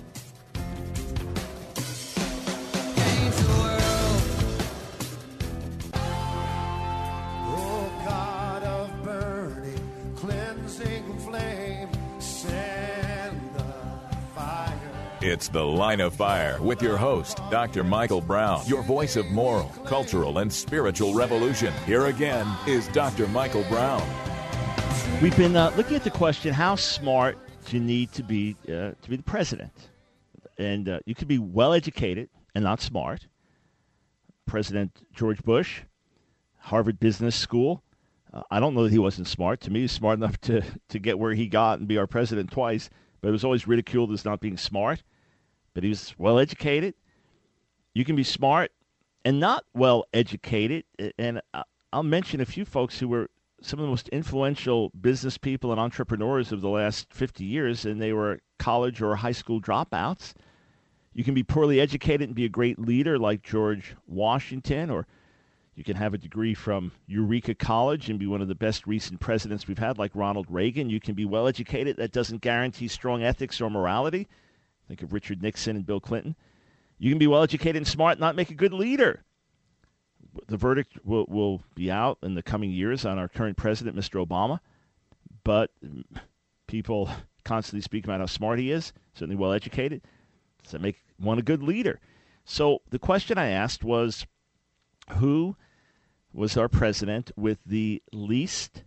It's The Line of Fire with your host, Dr. Michael Brown, your voice of moral, cultural, and spiritual revolution. Here again is Dr. Michael Brown. We've been looking at the question, how smart do you need to be the president? And you could be well-educated and not smart. President George Bush, Harvard Business School. I don't know that he wasn't smart. To me, he's smart enough to get where he got and be our president twice, but it was always ridiculed as not being smart. But he was well-educated. You can be smart and not well-educated. And I'll mention a few folks who were some of the most influential business people and entrepreneurs of the last 50 years, and they were college or high school dropouts. You can be poorly educated and be a great leader like George Washington, or you can have a degree from Eureka College and be one of the best recent presidents we've had like Ronald Reagan. You can be well-educated. That doesn't guarantee strong ethics or morality. Think of Richard Nixon and Bill Clinton. You can be well-educated and smart and not make a good leader. The verdict will be out in the coming years on our current president, Mr. Obama. But people constantly speak about how smart he is, certainly well-educated. Does that make one a good leader? So the question I asked was, who was our president with the least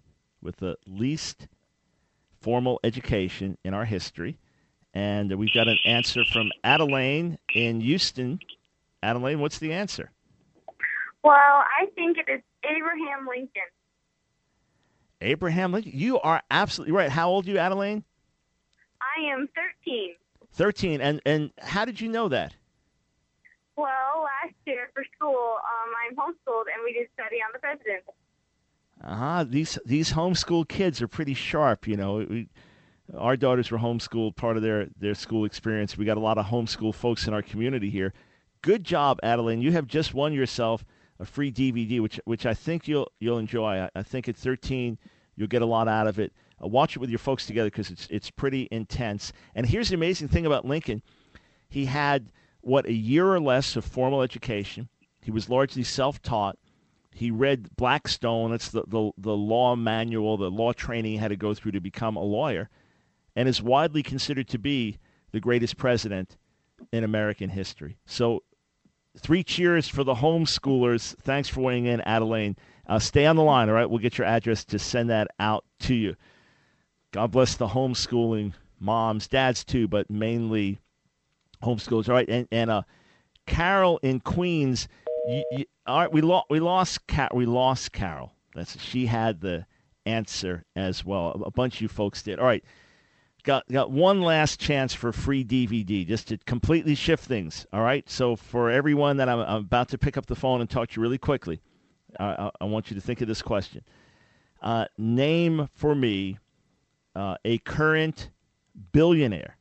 formal education in our history? And we've got an answer from Adelaine in Houston. Adelaine, what's the answer? Well, I think it is Abraham Lincoln. Abraham Lincoln? You are absolutely right. How old are you, Adelaine? I am 13. 13. And how did you know that? Well, last year for school, I'm homeschooled, and we did study on the president. These homeschool kids are pretty sharp, you know. Our daughters were homeschooled, part of their school experience. We got a lot of homeschool folks in our community here. Good job, Adelaine. You have just won yourself a free DVD, which I think you'll enjoy. I think at 13 you'll get a lot out of it. Watch it with your folks together because it's pretty intense. And here's the amazing thing about Lincoln. He had, a year or less of formal education. He was largely self-taught. He read Blackstone. That's the law manual, the law training he had to go through to become a lawyer, and is widely considered to be the greatest president in American history. So 3 cheers for the homeschoolers. Thanks for weighing in, Adelaine. Stay on the line, all right? We'll get your address to send that out to you. God bless the homeschooling moms, dads too, but mainly homeschoolers. All right, and Carol in Queens. All right, we lost Carol. She had the answer as well. A bunch of you folks did. All right. Got one last chance for a free DVD, just to completely shift things, all right? So for everyone that I'm about to pick up the phone and talk to you really quickly, I want you to think of this question. Name for me a current billionaire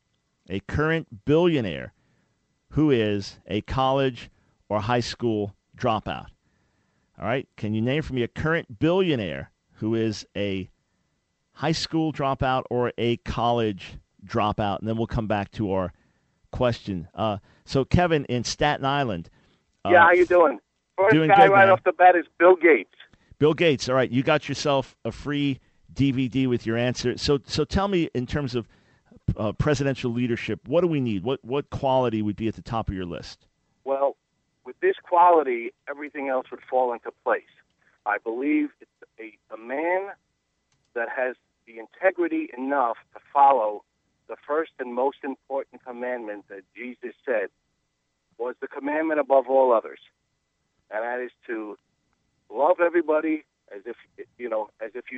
who is a college or high school dropout, all right? Can you name for me a current billionaire who is a high school dropout or a college dropout? And then we'll come back to our question. So Kevin in Staten Island. Yeah, how you doing? First doing guy good, right man. off the bat is Bill Gates. Bill Gates. All right, you got yourself a free DVD with your answer. So tell me, in terms of presidential leadership, what do we need? What quality would be at the top of your list? Well, with this quality, everything else would fall into place. I believe a man that has the integrity enough to follow the first and most important commandment that Jesus said was the commandment above all others, and that is to love everybody as if you love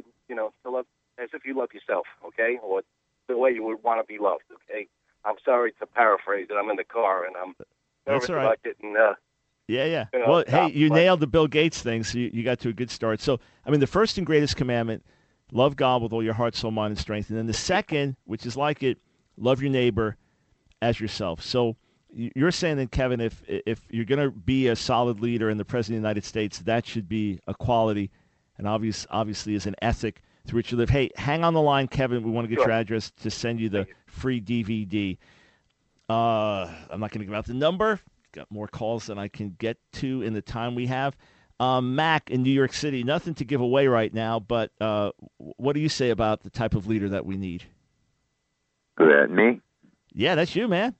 yourself, okay, or the way you would want to be loved, okay. I'm sorry to paraphrase it. I'm in the car and I'm nervous all right. about getting. Yeah. You know, Well, hey, you but- nailed the Bill Gates thing, so you got to a good start. So, I mean, the first and greatest commandment, love God with all your heart, soul, mind, and strength. And then the second, which is like it, love your neighbor as yourself. So you're saying that, Kevin, if you're going to be a solid leader in the President of the United States, that should be a quality and obviously is an ethic through which you live. Hey, hang on the line, Kevin. We want to get Sure. your address to send you the free DVD. I'm not going to give out the number. Got more calls than I can get to in the time we have. Mac in New York City, nothing to give away right now, but what do you say about the type of leader that we need? That me? Yeah, that's you, man.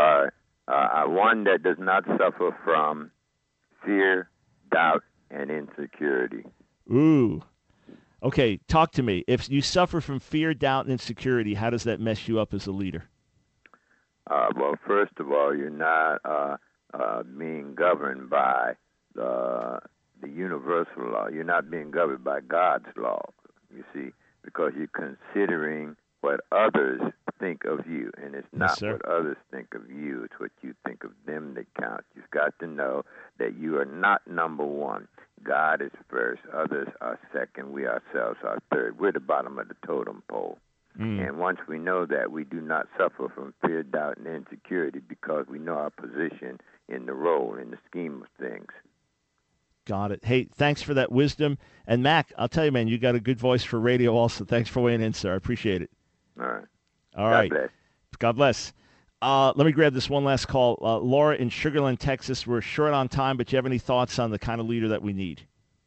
One that does not suffer from fear, doubt, and insecurity. Ooh. Okay, talk to me. If you suffer from fear, doubt, and insecurity, how does that mess you up as a leader? Well, first of all, you're not being governed by the universal law. You're not being governed by God's law, you see, because you're considering what others think of you, and it's not what others think of you. It's what you think of them that counts. You've got to know that you are not number one. God is first, others are second, we ourselves are third. We're the bottom of the totem pole. And once we know that, we do not suffer from fear, doubt, and insecurity because we know our position in the role, in the scheme of things. Got it. Hey, thanks for that wisdom. And, Mac, I'll tell you, man, you got a good voice for radio also. Thanks for weighing in, sir. I appreciate it. All right. All right. God bless. Let me grab this one last call. Laura in Sugar Land, Texas. We're short on time, but do you have any thoughts on the kind of leader that we need?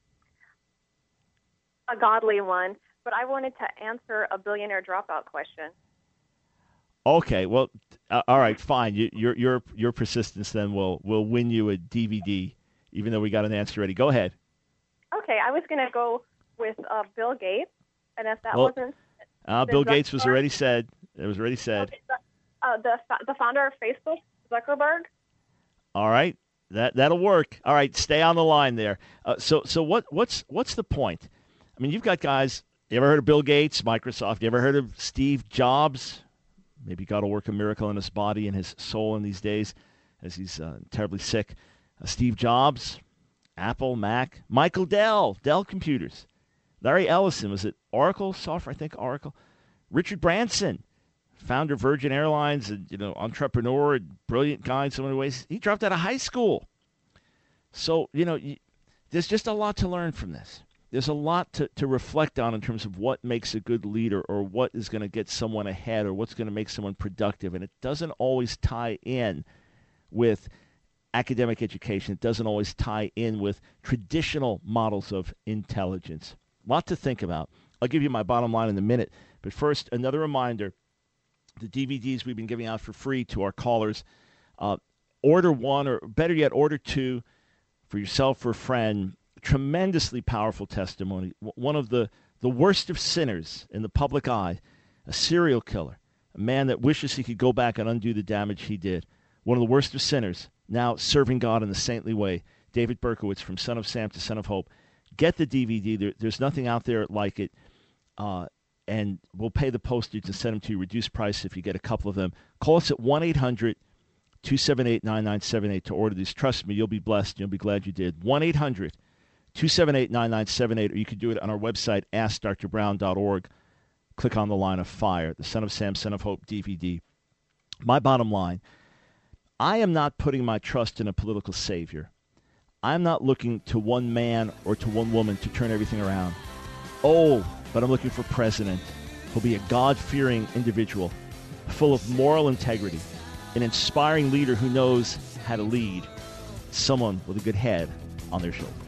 A godly one. But I wanted to answer a billionaire dropout question. Okay, well, all right, fine. Your persistence then will win you a DVD, even though we got an answer ready. Go ahead. Okay, I was going to go with Bill Gates, and if that wasn't... Bill Gates was already said. It was already said. Okay, the founder of Facebook, Zuckerberg. All right, that'll work. All right, stay on the line there. So what's the point? I mean, you've got guys... You ever heard of Bill Gates, Microsoft? You ever heard of Steve Jobs? Maybe God will work a miracle in his body and his soul in these days as he's terribly sick. Steve Jobs, Apple, Mac. Michael Dell, Dell Computers. Larry Ellison, was it Oracle Software? I think Oracle. Richard Branson, founder of Virgin Airlines, and entrepreneur, brilliant guy in so many ways. He dropped out of high school. So, there's just a lot to learn from this. There's a lot to reflect on in terms of what makes a good leader or what is going to get someone ahead or what's going to make someone productive. And it doesn't always tie in with academic education. It doesn't always tie in with traditional models of intelligence. A lot to think about. I'll give you my bottom line in a minute. But first, another reminder, the DVDs we've been giving out for free to our callers. Order one, or better yet, order two for yourself or a friend. Tremendously powerful testimony. One of the worst of sinners in the public eye, a serial killer, a man that wishes he could go back and undo the damage he did. One of the worst of sinners, now serving God in the saintly way. David Berkowitz, from Son of Sam to Son of Hope. Get the DVD. There's nothing out there like it. And we'll pay the postage and send them to you, reduced price if you get a couple of them. Call us at 1-800-278-9978 to order these. Trust me, you'll be blessed. You'll be glad you did. 1-800-278-9978, or you can do it on our website, AskDrBrown.org. Click on the Line of Fire, the Son of Sam, Son of Hope DVD. My bottom line, I am not putting my trust in a political savior. I'm not looking to one man or to one woman to turn everything around. Oh, but I'm looking for a president who'll be a God-fearing individual, full of moral integrity, an inspiring leader who knows how to lead, someone with a good head on their shoulders.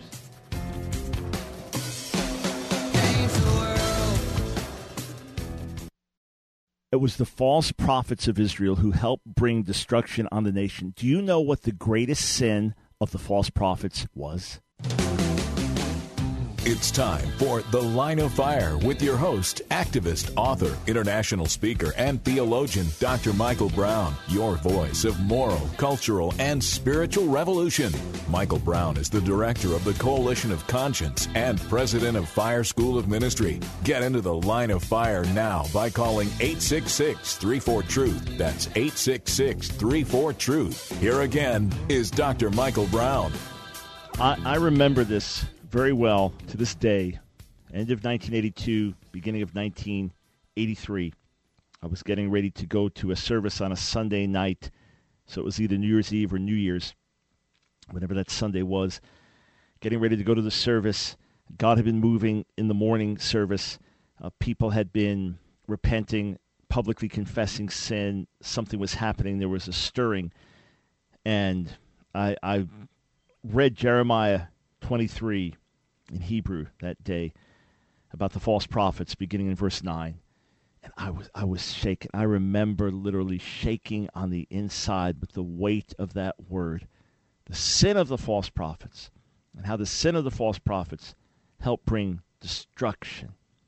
It was the false prophets of Israel who helped bring destruction on the nation. Do you know what the greatest sin of the false prophets was? It's time for The Line of Fire with your host, activist, author, international speaker, and theologian, Dr. Michael Brown, your voice of moral, cultural, and spiritual revolution. Michael Brown is the director of the Coalition of Conscience and president of Fire School of Ministry. Get into The Line of Fire now by calling 866-34-TRUTH. That's 866-34-TRUTH. Here again is Dr. Michael Brown. I remember this very well to this day. End of 1982, beginning of 1983. I was getting ready to go to a service on a Sunday night, so it was either New Year's Eve or New Year's, whenever that Sunday was. Getting ready to go to the service. God had been moving in the morning service. People had been repenting, publicly confessing sin. Something was happening. There was a stirring. And I read Jeremiah 23 in Hebrew that day about the false prophets, beginning in verse 9. And I was shaken. I remember literally shaking on the inside with the weight of that word. The sin of the false prophets, and how the sin of the false prophets helped bring destruction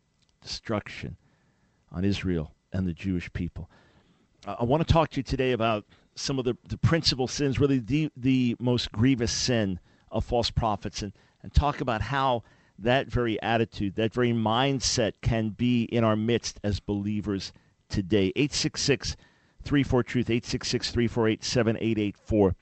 on Israel and the Jewish people. I want to talk to you today about some of the principal sins, really the most grievous sin of false prophets, and talk about how that very attitude, that very mindset can be in our midst as believers today. 866-34-TRUTH, 866-348-7884.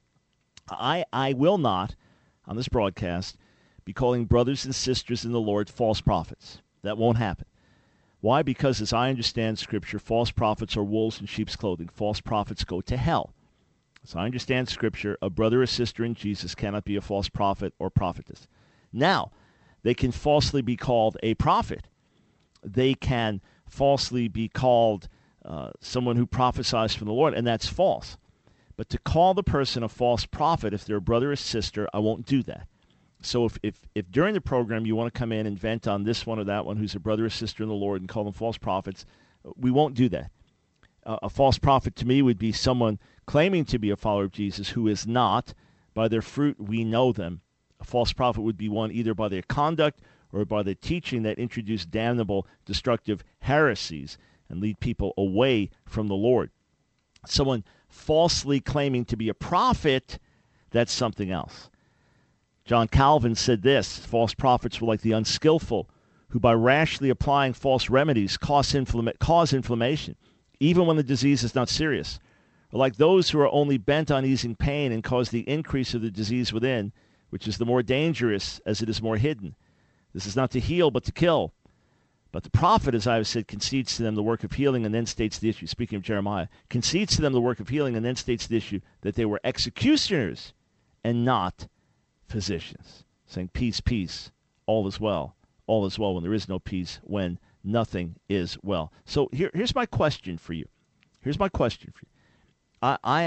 I will not, on this broadcast, be calling brothers and sisters in the Lord false prophets. That won't happen. Why? Because as I understand Scripture, false prophets are wolves in sheep's clothing. False prophets go to hell. As I understand Scripture, a brother or sister in Jesus cannot be a false prophet or prophetess. Now, they can falsely be called a prophet. They can falsely be called someone who prophesies from the Lord, and that's false. But to call the person a false prophet, if they're a brother or sister, I won't do that. So if during the program you want to come in and vent on this one or that one who's a brother or sister in the Lord and call them false prophets, we won't do that. A false prophet to me would be someone claiming to be a follower of Jesus who is not. By their fruit we know them. A false prophet would be one either by their conduct or by the teaching that introduce damnable, destructive heresies and lead people away from the Lord. Someone falsely claiming to be a prophet, that's something else. John Calvin said this: false prophets were like the unskillful, who by rashly applying false remedies cause inflammation, even when the disease is not serious, or like those who are only bent on easing pain and cause the increase of the disease within, which is the more dangerous as it is more hidden. This is not to heal, but to kill. But the prophet, as I have said, concedes to them the work of healing and then states the issue. Speaking of Jeremiah, concedes to them the work of healing and then states the issue that they were executioners and not physicians, saying, peace, peace, all is well when there is no peace, when nothing is well. So here's my question for you. I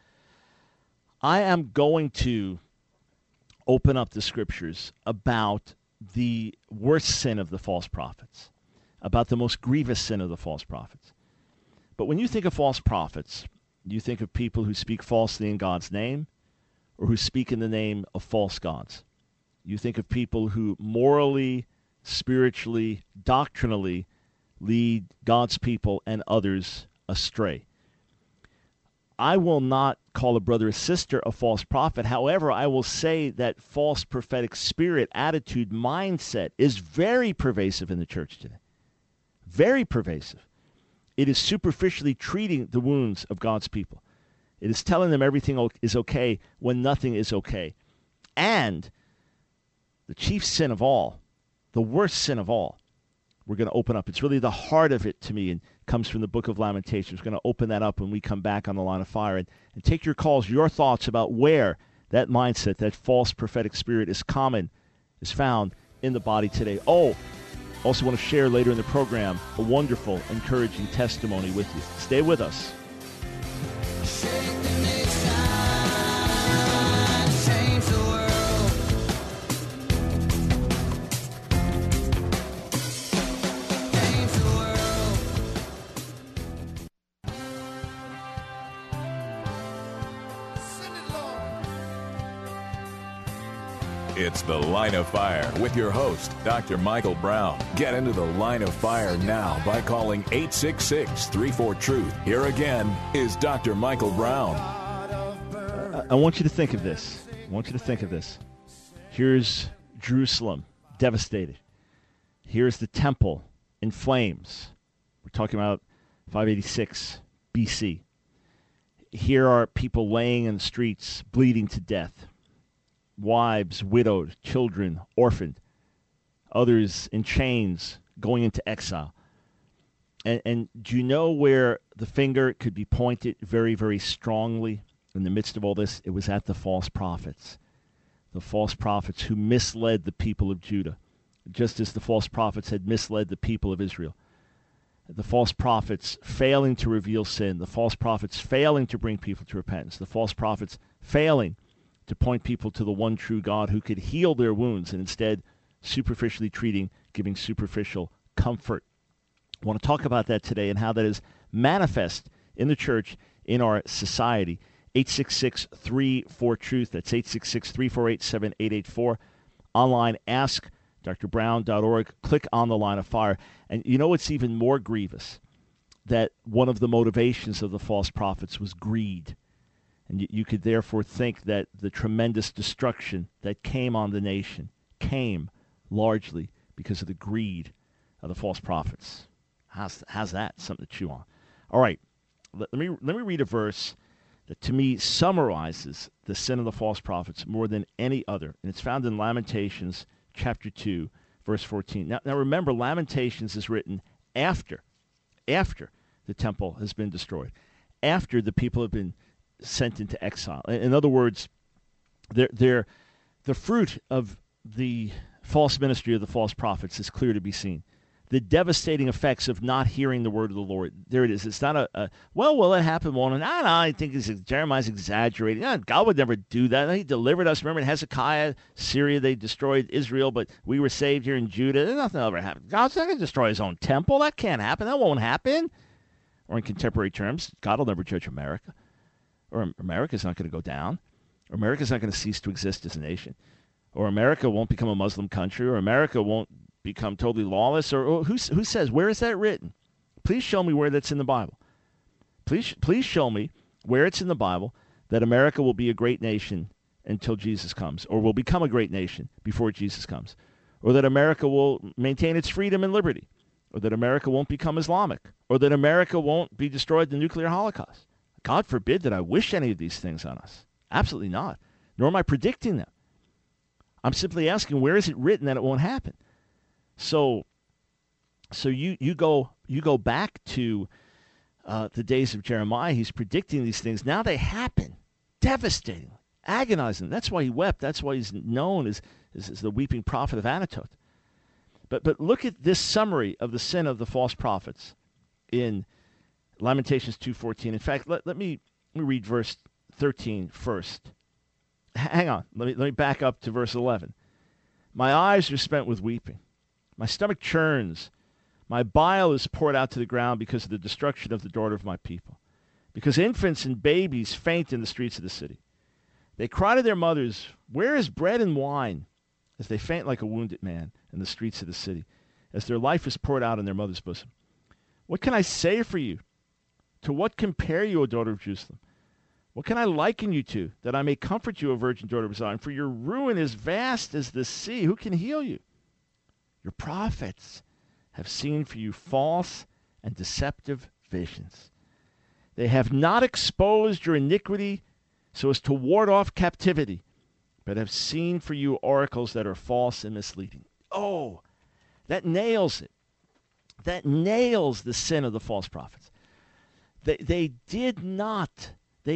am going to open up the Scriptures about the worst sin of the false prophets, about the most grievous sin of the false prophets. But when you think of false prophets, you think of people who speak falsely in God's name or who speak in the name of false gods. You think of people who morally, spiritually, doctrinally lead God's people and others astray. I will not call a brother or sister a false prophet. However, I will say that false prophetic spirit, attitude, mindset is very pervasive in the church today. Very pervasive. It is superficially treating the wounds of God's people. It is telling them everything is okay when nothing is okay. And the chief sin of all, the worst sin of all, we're going to open up. It's really the heart of it to me, and comes from the book of Lamentations. We're going to open that up when we come back on the Line of Fire and take your calls, your thoughts about where that mindset, that false prophetic spirit is found in the body today. Also want to share later in the program a wonderful, encouraging testimony with you. Stay with us. It's The Line of Fire with your host, Dr. Michael Brown. Get into the Line of Fire now by calling 866-34-TRUTH. Here again is Dr. Michael Brown. I want you to think of this. Here's Jerusalem, devastated. Here's the temple in flames. We're talking about 586 BC. Here are people laying in the streets, bleeding to death. Wives, widowed, children, orphaned. Others in chains, going into exile. And do you know where the finger could be pointed very, very strongly in the midst of all this? It was at the false prophets. The false prophets who misled the people of Judah, just as the false prophets had misled the people of Israel. The false prophets failing to reveal sin, the false prophets failing to bring people to repentance, the false prophets failing to point people to the one true God who could heal their wounds, and instead superficially treating, giving superficial comfort. I want to talk about that today and how that is manifest in the church, in our society. 866-34-TRUTH. That's 866-348-7884. Online, askdrbrown.org. Click on the Line of Fire. And you know what's even more grievous? That one of the motivations of the false prophets was greed. And you could therefore think that the tremendous destruction that came on the nation came largely because of the greed of the false prophets. How's that? Something to chew on. All right, let me read a verse that to me summarizes the sin of the false prophets more than any other. And it's found in Lamentations chapter 2, verse 14. Now remember, Lamentations is written after the temple has been destroyed, after the people have been sent into exile. In other words, the fruit of the false ministry of the false prophets is clear to be seen. The devastating effects of not hearing the word of the Lord. There it is. It's not will it happen? Won't it? No, I think Jeremiah's exaggerating. No, God would never do that. He delivered us. Remember in Hezekiah, Syria, they destroyed Israel, but we were saved here in Judah. Nothing ever happened. God's not going to destroy his own temple. That can't happen. That won't happen. Or in contemporary terms, God will never judge America. Or America's not going to go down. Or America's not going to cease to exist as a nation. Or America won't become a Muslim country. Or America won't become totally lawless, or who says, where is that written? Please show me where that's in the Bible. Please show me where it's in the Bible that America will be a great nation until Jesus comes, or will become a great nation before Jesus comes, or that America will maintain its freedom and liberty, or that America won't become Islamic, or that America won't be destroyed in the nuclear holocaust. God forbid that I wish any of these things on us. Absolutely not. Nor am I predicting them. I'm simply asking, where is it written that it won't happen? So you go back to the days of Jeremiah. He's predicting these things. Now they happen. Devastating, agonizing. That's why he wept. That's why he's known as the weeping prophet of Anathoth. But look at this summary of the sin of the false prophets in Lamentations 2:14. In fact, let me read verse 13 first. Hang on. Let me back up to verse 11. My eyes are spent with weeping. My stomach churns. My bile is poured out to the ground because of the destruction of the daughter of my people. Because infants and babies faint in the streets of the city. They cry to their mothers, where is bread and wine? As they faint like a wounded man in the streets of the city, as their life is poured out in their mother's bosom. What can I say for you? To what compare you, O daughter of Jerusalem? What can I liken you to, that I may comfort you, O virgin daughter of Zion? For your ruin is vast as the sea. Who can heal you? Your prophets have seen for you false and deceptive visions. They have not exposed your iniquity so as to ward off captivity, but have seen for you oracles that are false and misleading. Oh, that nails it. That nails the sin of the false prophets. They did not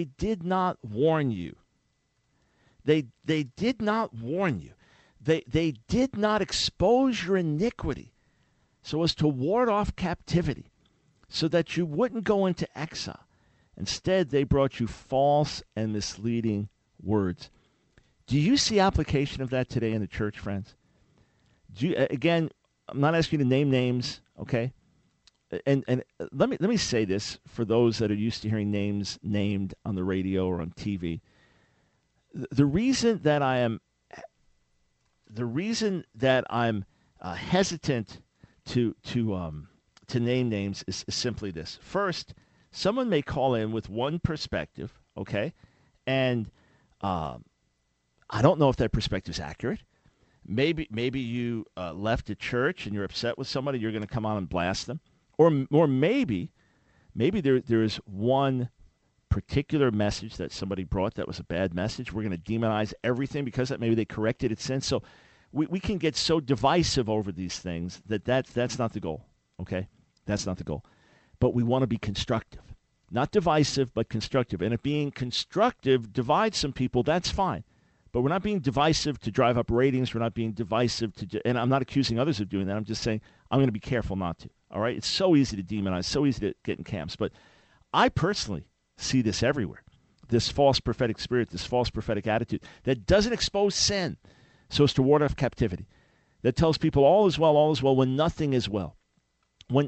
warn you. They did not warn you. They did not expose your iniquity so as to ward off captivity, so that you wouldn't go into exile. Instead, they brought you false and misleading words. Do you see application of that today in the church, friends? Again, I'm not asking you to name names, okay? And let me say this for those that are used to hearing names named on the radio or on TV. The reason that I am the reason that I'm hesitant to name names is simply this. First, someone may call in with one perspective, okay, and I don't know if that perspective is accurate. Maybe you left a church and you're upset with somebody. You're going to come on and blast them, or maybe there is one particular message that somebody brought that was a bad message. We're going to demonize everything because that maybe they corrected its sin. So we can get so divisive over these things that's not the goal. Okay, that's not the goal. But we want to be constructive, not divisive, but constructive. And if being constructive divides some people, that's fine. But we're not being divisive to drive up ratings. We're not being divisive and I'm not accusing others of doing that. I'm just saying I'm going to be careful not to. All right? It's so easy to demonize, so easy to get in camps. But I personally see this everywhere, this false prophetic spirit, this false prophetic attitude that doesn't expose sin so as to ward off captivity, that tells people all is well when nothing is well. When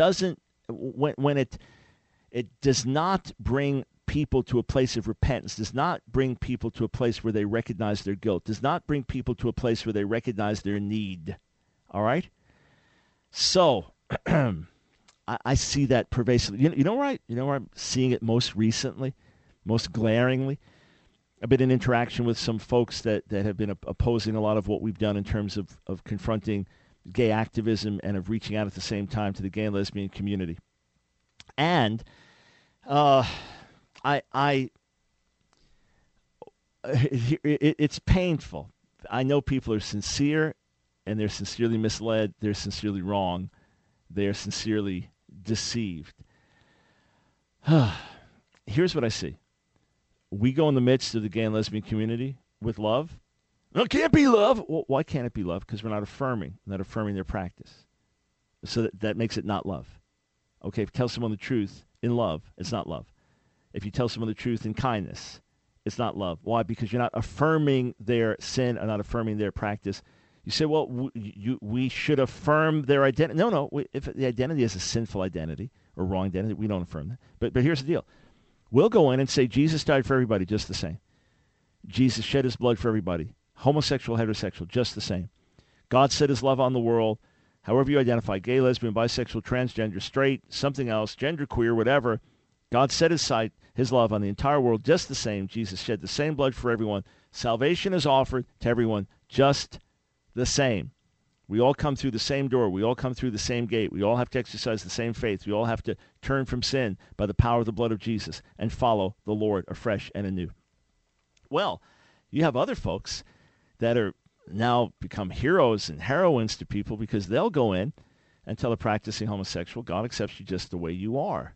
it does not bring people to a place of repentance, does not bring people to a place where they recognize their guilt, does not bring people to a place where they recognize their need. All right? So I see that pervasively. You know where I'm seeing it most recently, most glaringly? I've been in interaction with some folks that have been opposing a lot of what we've done in terms of confronting gay activism and of reaching out at the same time to the gay and lesbian community. And it's painful. I know people are sincere, and they're sincerely misled. They're sincerely wrong. They're sincerely deceived. Here's what I see. We go in the midst of the gay and lesbian community with love. No, it can't be love. Well, why can't it be love? Because we're not affirming their practice. So that makes it not love. Okay, if you tell someone the truth in love, it's not love. If you tell someone the truth in kindness, it's not love. Why? Because you're not affirming their sin or not affirming their practice. You say, well, we should affirm their identity. No. If the identity is a sinful identity or wrong identity, we don't affirm that. But here's the deal. We'll go in and say Jesus died for everybody just the same. Jesus shed his blood for everybody. Homosexual, heterosexual, just the same. God set his love on the world. However you identify, gay, lesbian, bisexual, transgender, straight, something else, genderqueer, whatever, God set his love on the entire world just the same. Jesus shed the same blood for everyone. Salvation is offered to everyone just the same. We all come through the same door. We all come through the same gate. We all have to exercise the same faith. We all have to turn from sin by the power of the blood of Jesus and follow the Lord afresh and anew. Well, you have other folks that are now become heroes and heroines to people because they'll go in and tell a practicing homosexual, God accepts you just the way you are.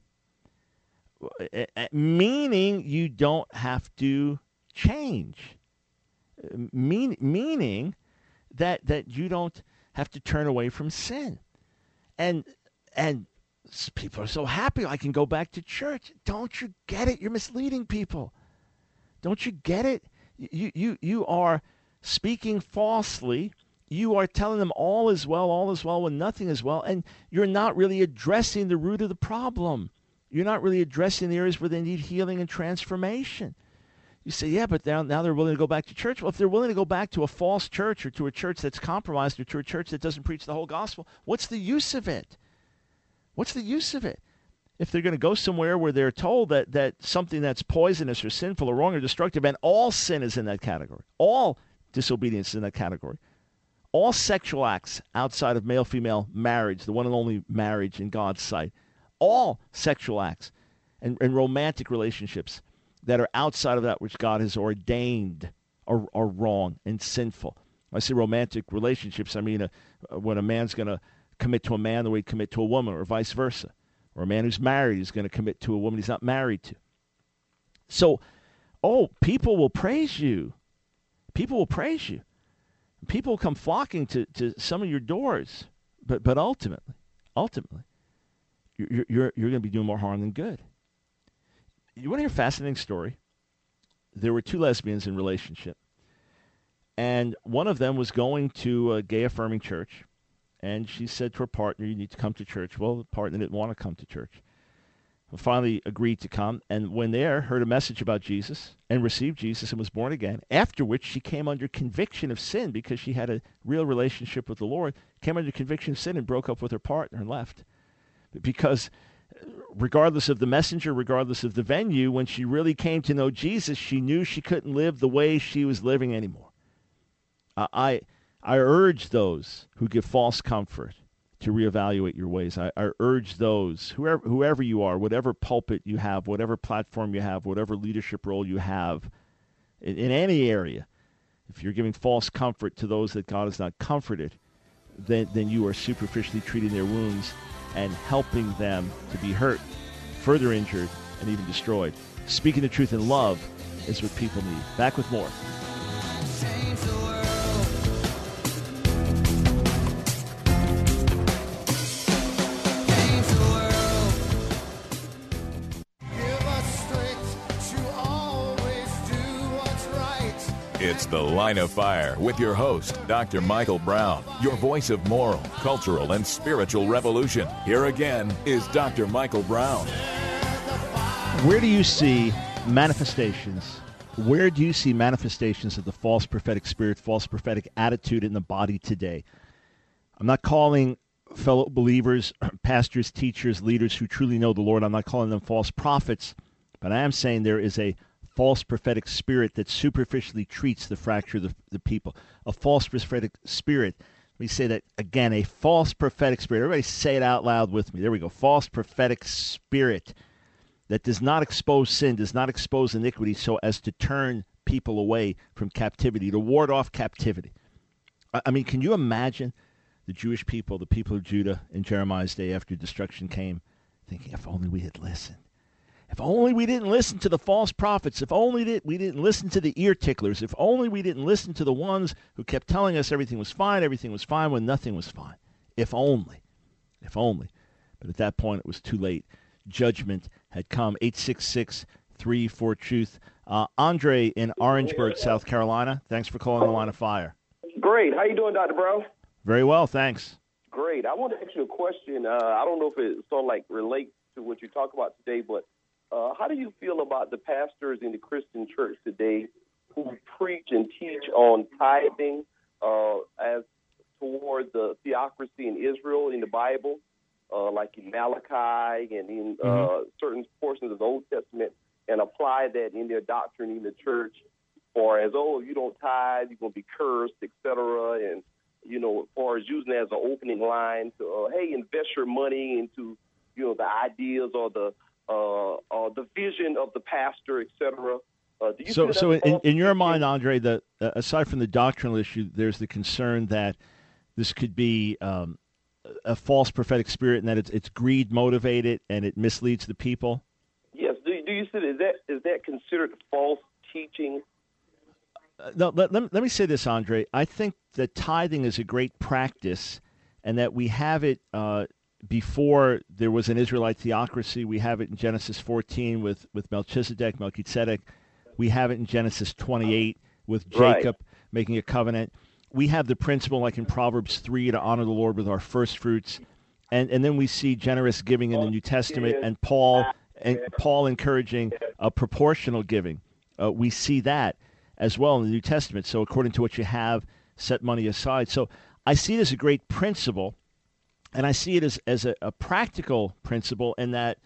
Meaning you don't have to change. Meaning that you don't have to turn away from sin. And people are so happy I can go back to church. Don't you get it? You're misleading people. Don't you get it? You are speaking falsely. You are telling them all is well when nothing is well, and you're not really addressing the root of the problem. You're not really addressing the areas where they need healing and transformation. You say, yeah, but now they're willing to go back to church. Well, if they're willing to go back to a false church or to a church that's compromised or to a church that doesn't preach the whole gospel, what's the use of it? What's the use of it? If they're going to go somewhere where they're told that something that's poisonous or sinful or wrong or destructive, and all sin is in that category, all disobedience is in that category, all sexual acts outside of male-female marriage, the one and only marriage in God's sight, all sexual acts and romantic relationships that are outside of that which God has ordained are wrong and sinful. When I say romantic relationships, I mean when a man's going to commit to a man the way he'd commit to a woman, or vice versa. Or a man who's married is going to commit to a woman he's not married to. So, people will praise you. People will praise you. People will come flocking to some of your doors. But ultimately, you're going to be doing more harm than good. You want to hear a fascinating story? There were two lesbians in relationship. And one of them was going to a gay-affirming church. And she said to her partner, you need to come to church. Well, the partner didn't want to come to church. finally agreed to come, and when there, heard a message about Jesus and received Jesus and was born again, after which she came under conviction of sin because she had a real relationship with the Lord, came under conviction of sin and broke up with her partner and left. Because regardless of the messenger, regardless of the venue, when she really came to know Jesus, she knew she couldn't live the way she was living anymore. I urge those who give false comfort to reevaluate your ways. I urge those, whoever you are, whatever pulpit you have, whatever platform you have, whatever leadership role you have, in any area, if you're giving false comfort to those that God has not comforted, then you are superficially treating their wounds and helping them to be hurt, further injured, and even destroyed. Speaking the truth in love is what people need. Back with more. Change the world. Change the world. Give us strength to always do what's right. It's The Line of Fire with your host, Dr. Michael Brown, your voice of moral, cultural, and spiritual revolution. Here again is Dr. Michael Brown. Where do you see manifestations? Where do you see manifestations of the false prophetic spirit, false prophetic attitude in the body today? I'm not calling fellow believers, pastors, teachers, leaders who truly know the Lord, I'm not calling them false prophets, but I am saying there is a false prophetic spirit that superficially treats the fracture of the people. A false prophetic spirit. Let me say that again, a false prophetic spirit. Everybody say it out loud with me. There we go. False prophetic spirit that does not expose sin, does not expose iniquity so as to turn people away from captivity, to ward off captivity. I mean, can you imagine the Jewish people, the people of Judah in Jeremiah's day after destruction came, thinking, if only we had listened. If only we didn't listen to the false prophets. If only we didn't listen to the ear ticklers. If only we didn't listen to the ones who kept telling us everything was fine when nothing was fine. If only. If only. But at that point, it was too late. Judgment had come. 866-34-TRUTH. Andre in Orangeburg, South Carolina. Thanks for calling The Line of Fire. Great. How you doing, Dr. Brown? Very well, thanks. Great. I want to ask you a question. I don't know if it sort of like relates to what you talk about today, but how do you feel about the pastors in the Christian church today who preach and teach on tithing as toward the theocracy in Israel in the Bible, like in Malachi and in certain portions of the Old Testament, and apply that in their doctrine in the church, or as, if you don't tithe, you're going to be cursed, etc., and, you know, as far as using it as an opening line to, hey, invest your money into, you know, the ideas or the vision of the pastor, etc. So in your mind, Andre, aside from the doctrinal issue, there's the concern that this could be a false prophetic spirit and that it's greed motivated and it misleads the people? Yes. Do you see is that considered false teaching? No, let me say this, Andre. I think that tithing is a great practice and that we have it before there was an Israelite theocracy. We have it in Genesis 14 with Melchizedek. We have it in Genesis 28 with Jacob making a covenant. We have the principle, like in Proverbs 3, to honor the Lord with our first fruits. And then we see generous giving in the New Testament and Paul encouraging proportional giving. We see that as well in the New Testament. So according to what you have, set money aside. So I see it as a great principle, and I see it as a practical principle in that,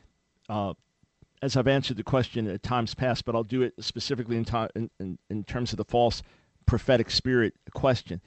as I've answered the question at times past, but I'll do it specifically in terms of the false prophetic spirit question.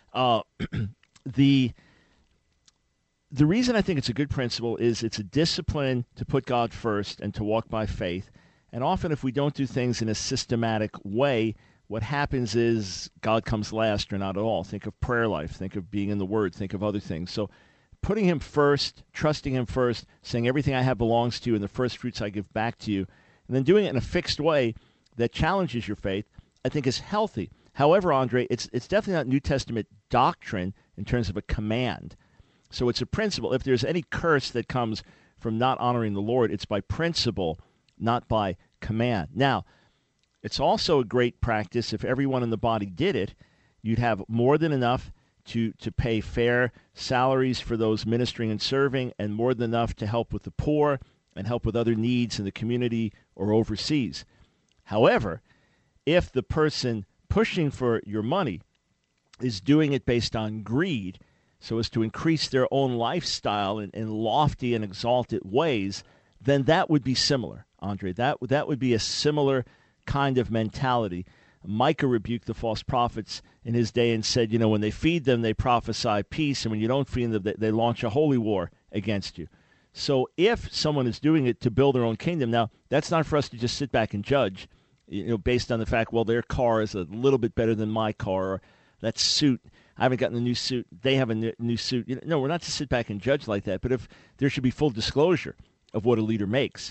The reason I think it's a good principle is it's a discipline to put God first and to walk by faith. And often if we don't do things in a systematic way, what happens is God comes last or not at all. Think of prayer life. Think of being in the Word. Think of other things. So putting Him first, trusting Him first, saying everything I have belongs to you and the first fruits I give back to you, and then doing it in a fixed way that challenges your faith, I think is healthy. However, Andre, it's definitely not New Testament doctrine in terms of a command. So it's a principle. If there's any curse that comes from not honoring the Lord, it's by principle, not by command. Now, it's also a great practice if everyone in the body did it. You'd have more than enough to pay fair salaries for those ministering and serving, and more than enough to help with the poor and help with other needs in the community or overseas. However, if the person pushing for your money is doing it based on greed, so as to increase their own lifestyle in lofty and exalted ways, then that would be similar, Andre. That would be a similar kind of mentality. Micah rebuked the false prophets in his day and said, when they feed them, they prophesy peace, and when you don't feed them, they launch a holy war against you. So if someone is doing it to build their own kingdom, now that's not for us to just sit back and judge, based on the fact, well, their car is a little bit better than my car, or that suit, I haven't gotten a new suit, they have a new suit. No, we're not to sit back and judge like that, but if there should be full disclosure of what a leader makes.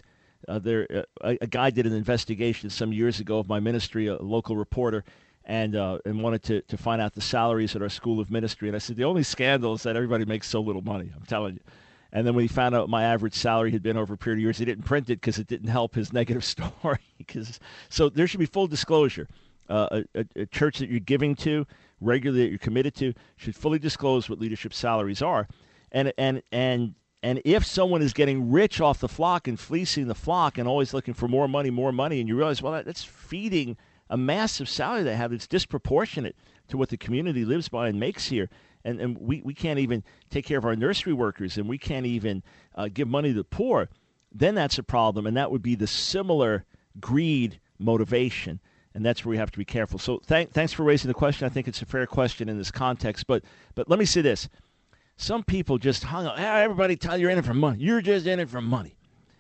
A guy did an investigation some years ago of my ministry, a local reporter, and wanted to find out the salaries at our school of ministry. And I said, the only scandal is that everybody makes so little money, I'm telling you. And then when he found out my average salary had been over a period of years, he didn't print it because it didn't help his negative story. So there should be full disclosure. A church that you're giving to, regularly that you're committed to, should fully disclose what leadership salaries are. And if someone is getting rich off the flock and fleecing the flock and always looking for more money, and you realize, well, that's feeding a massive salary they have that's disproportionate to what the community lives by and makes here. And we can't even take care of our nursery workers, and we can't even give money to the poor, then that's a problem, and that would be the similar greed motivation, and that's where we have to be careful. So thanks for raising the question. I think it's a fair question in this context, but let me say this. Some people just hung up. Everybody tell you're in it for money. You're just in it for money.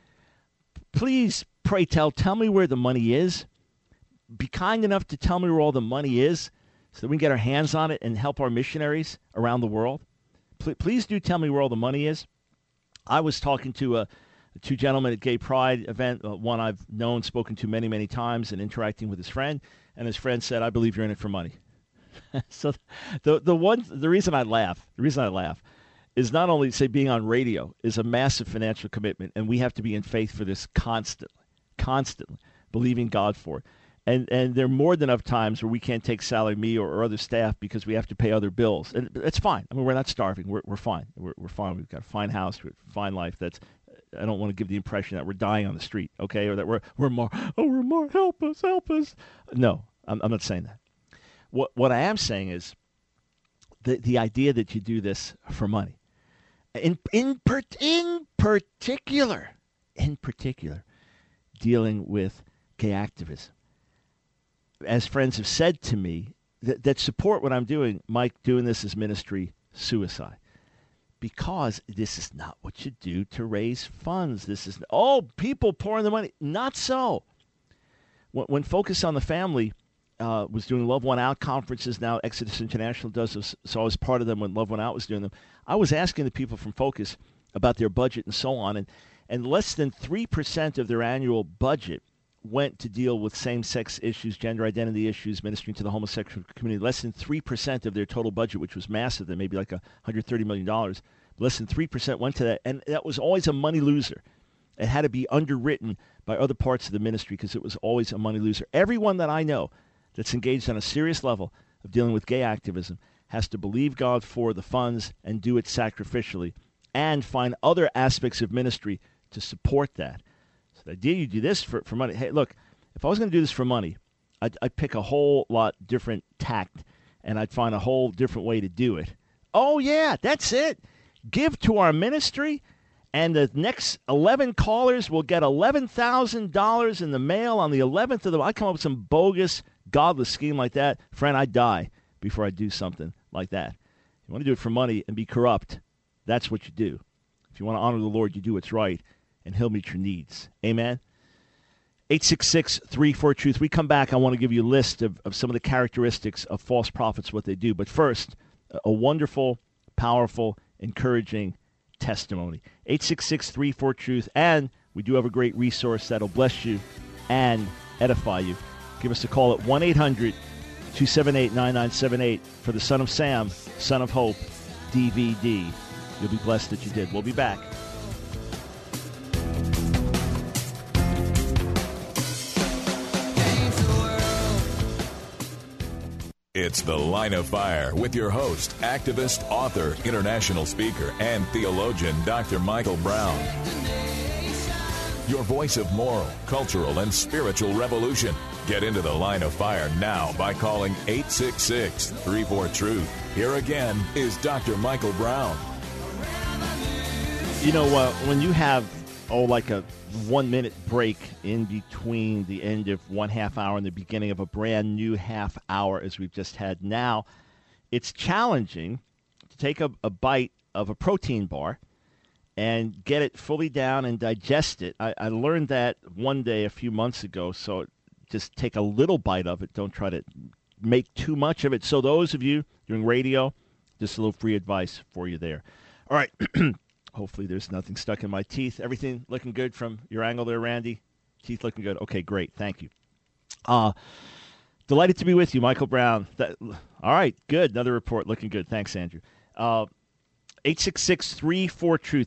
Please, pray tell me where the money is. Be kind enough to tell me where all the money is so that we can get our hands on it and help our missionaries around the world. Please do tell me where all the money is. I was talking to two gentlemen at Gay Pride event, one I've known, spoken to many, many times, and interacting with his friend. And his friend said, I believe you're in it for money. So the reason I laugh is not only, say, being on radio is a massive financial commitment, and we have to be in faith for this constantly, believing God for it. And there are more than enough times where we can't take salary, me or other staff, because we have to pay other bills. And it's fine. I mean, we're not starving. We're fine. We're fine. We've got a fine house. We have a fine life. I don't want to give the impression that we're dying on the street, okay, or that we're more, help us. No, I'm not saying that. What I am saying is the idea that you do this for money. In particular, dealing with gay activism. As friends have said to me that support what I'm doing, Mike, doing this is ministry suicide. Because this is not what you do to raise funds. This is, people pouring the money. Not so. When Focus on the Family was doing Love One Out conferences, now Exodus International does this, so I was part of them when Love One Out was doing them. I was asking the people from Focus about their budget and so on, and less than 3% of their annual budget went to deal with same-sex issues, gender identity issues, ministering to the homosexual community. Less than 3% of their total budget, which was massive, then maybe like $130 million, less than 3% went to that, and that was always a money loser. It had to be underwritten by other parts of the ministry because it was always a money loser. Everyone that I know that's engaged on a serious level of dealing with gay activism has to believe God for the funds and do it sacrificially and find other aspects of ministry to support that. So the idea you do this for money, hey, look, if I was going to do this for money, I'd pick a whole lot different tact, and I'd find a whole different way to do it. Oh, yeah, that's it. Give to our ministry, and the next 11 callers will get $11,000 in the mail on the 11th of the month. I come up with some bogus, godless scheme like that. Friend, I'd die before I do something like that. You want to do it for money and be corrupt, that's what you do. If you want to honor the Lord, you do what's right, and he'll meet your needs. Amen? 866-34-TRUTH. We come back, I want to give you a list of some of the characteristics of false prophets, what they do. But first, a wonderful, powerful, encouraging testimony. 866-34-TRUTH. And we do have a great resource that'll bless you and edify you. Give us a call at 1-800-278-9978 for the Son of Sam, Son of Hope DVD. You'll be blessed that you did. We'll be back. It's The Line of Fire with your host, activist, author, international speaker, and theologian, Dr. Michael Brown. your voice of moral, cultural, and spiritual revolution. Get into the Line of Fire now by calling 866-34-TRUTH. Here again is Dr. Michael Brown. You know, when you have, like a 1-minute break in between the end of one half hour and the beginning of a brand new half hour, as we've just had now, it's challenging to take a bite of a protein bar and get it fully down and digest it. I learned that one day a few months ago, so just take a little bite of it. Don't try to make too much of it. So those of you doing radio, just a little free advice for you there. All right. Hopefully there's nothing stuck in my teeth. Everything looking good from your angle there, Randy? Teeth looking good? Okay, great. Thank you. Delighted to be with you, Michael Brown. All right, good. Another report looking good. Thanks, Andrew. 866-34-TRUTH,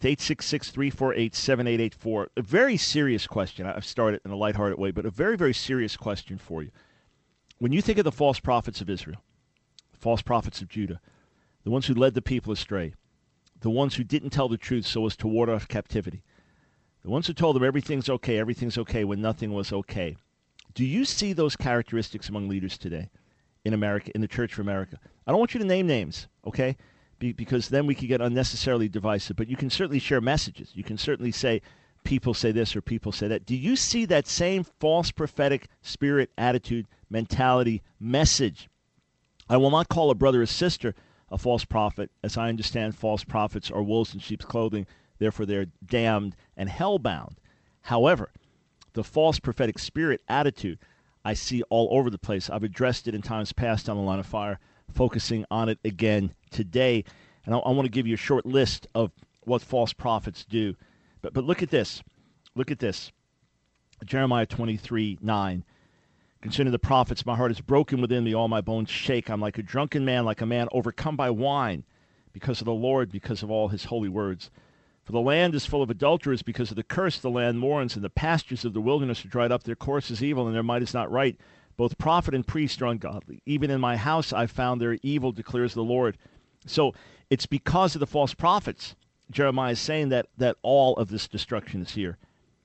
866-348-7884. A very serious question. I've started in a lighthearted way, but a very, very serious question for you. When you think of the false prophets of Israel, the false prophets of Judah, the ones who led the people astray, the ones who didn't tell the truth so as to ward off captivity, the ones who told them everything's okay when nothing was okay, do you see those characteristics among leaders today in America, in the Church for America? I don't want you to name names, okay? Because then we could get unnecessarily divisive. But you can certainly share messages. You can certainly say, people say this or people say that. Do you see that same false prophetic spirit, attitude, mentality, message? I will not call a brother or sister a false prophet. As I understand, false prophets are wolves in sheep's clothing. Therefore, they're damned and hell-bound. However, the false prophetic spirit, attitude, I see all over the place. I've addressed it in times past on the Line of Fire, focusing on it again today. And I want to give you a short list of what false prophets do. But look at this. Look at this. Jeremiah 23:9. Concerning the prophets, my heart is broken within me, all my bones shake. I'm like a drunken man, like a man overcome by wine, because of the Lord, because of all his holy words. For the land is full of adulterers, because of the curse the land mourns, and the pastures of the wilderness are dried up. Their course is evil, and their might is not right. Both prophet and priest are ungodly. Even in my house I found their evil, declares the Lord. So it's because of the false prophets, Jeremiah is saying, that all of this destruction is here.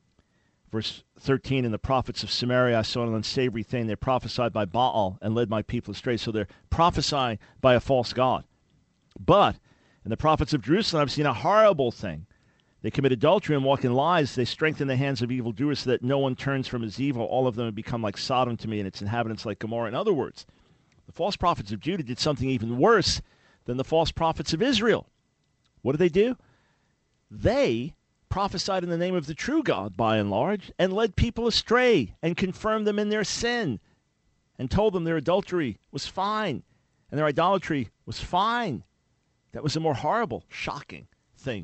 Verse 13, and the prophets of Samaria I saw an unsavory thing. They prophesied by Baal and led my people astray. So they're prophesying by a false god. But in the prophets of Jerusalem I've seen a horrible thing. They commit adultery and walk in lies. They strengthen the hands of evildoers so that no one turns from his evil. All of them have become like Sodom to me, and its inhabitants like Gomorrah. In other words, the false prophets of Judah did something even worse than the false prophets of Israel. What did they do? They prophesied in the name of the true God, by and large, and led people astray and confirmed them in their sin and told them their adultery was fine and their idolatry was fine. That was a more horrible, shocking thing.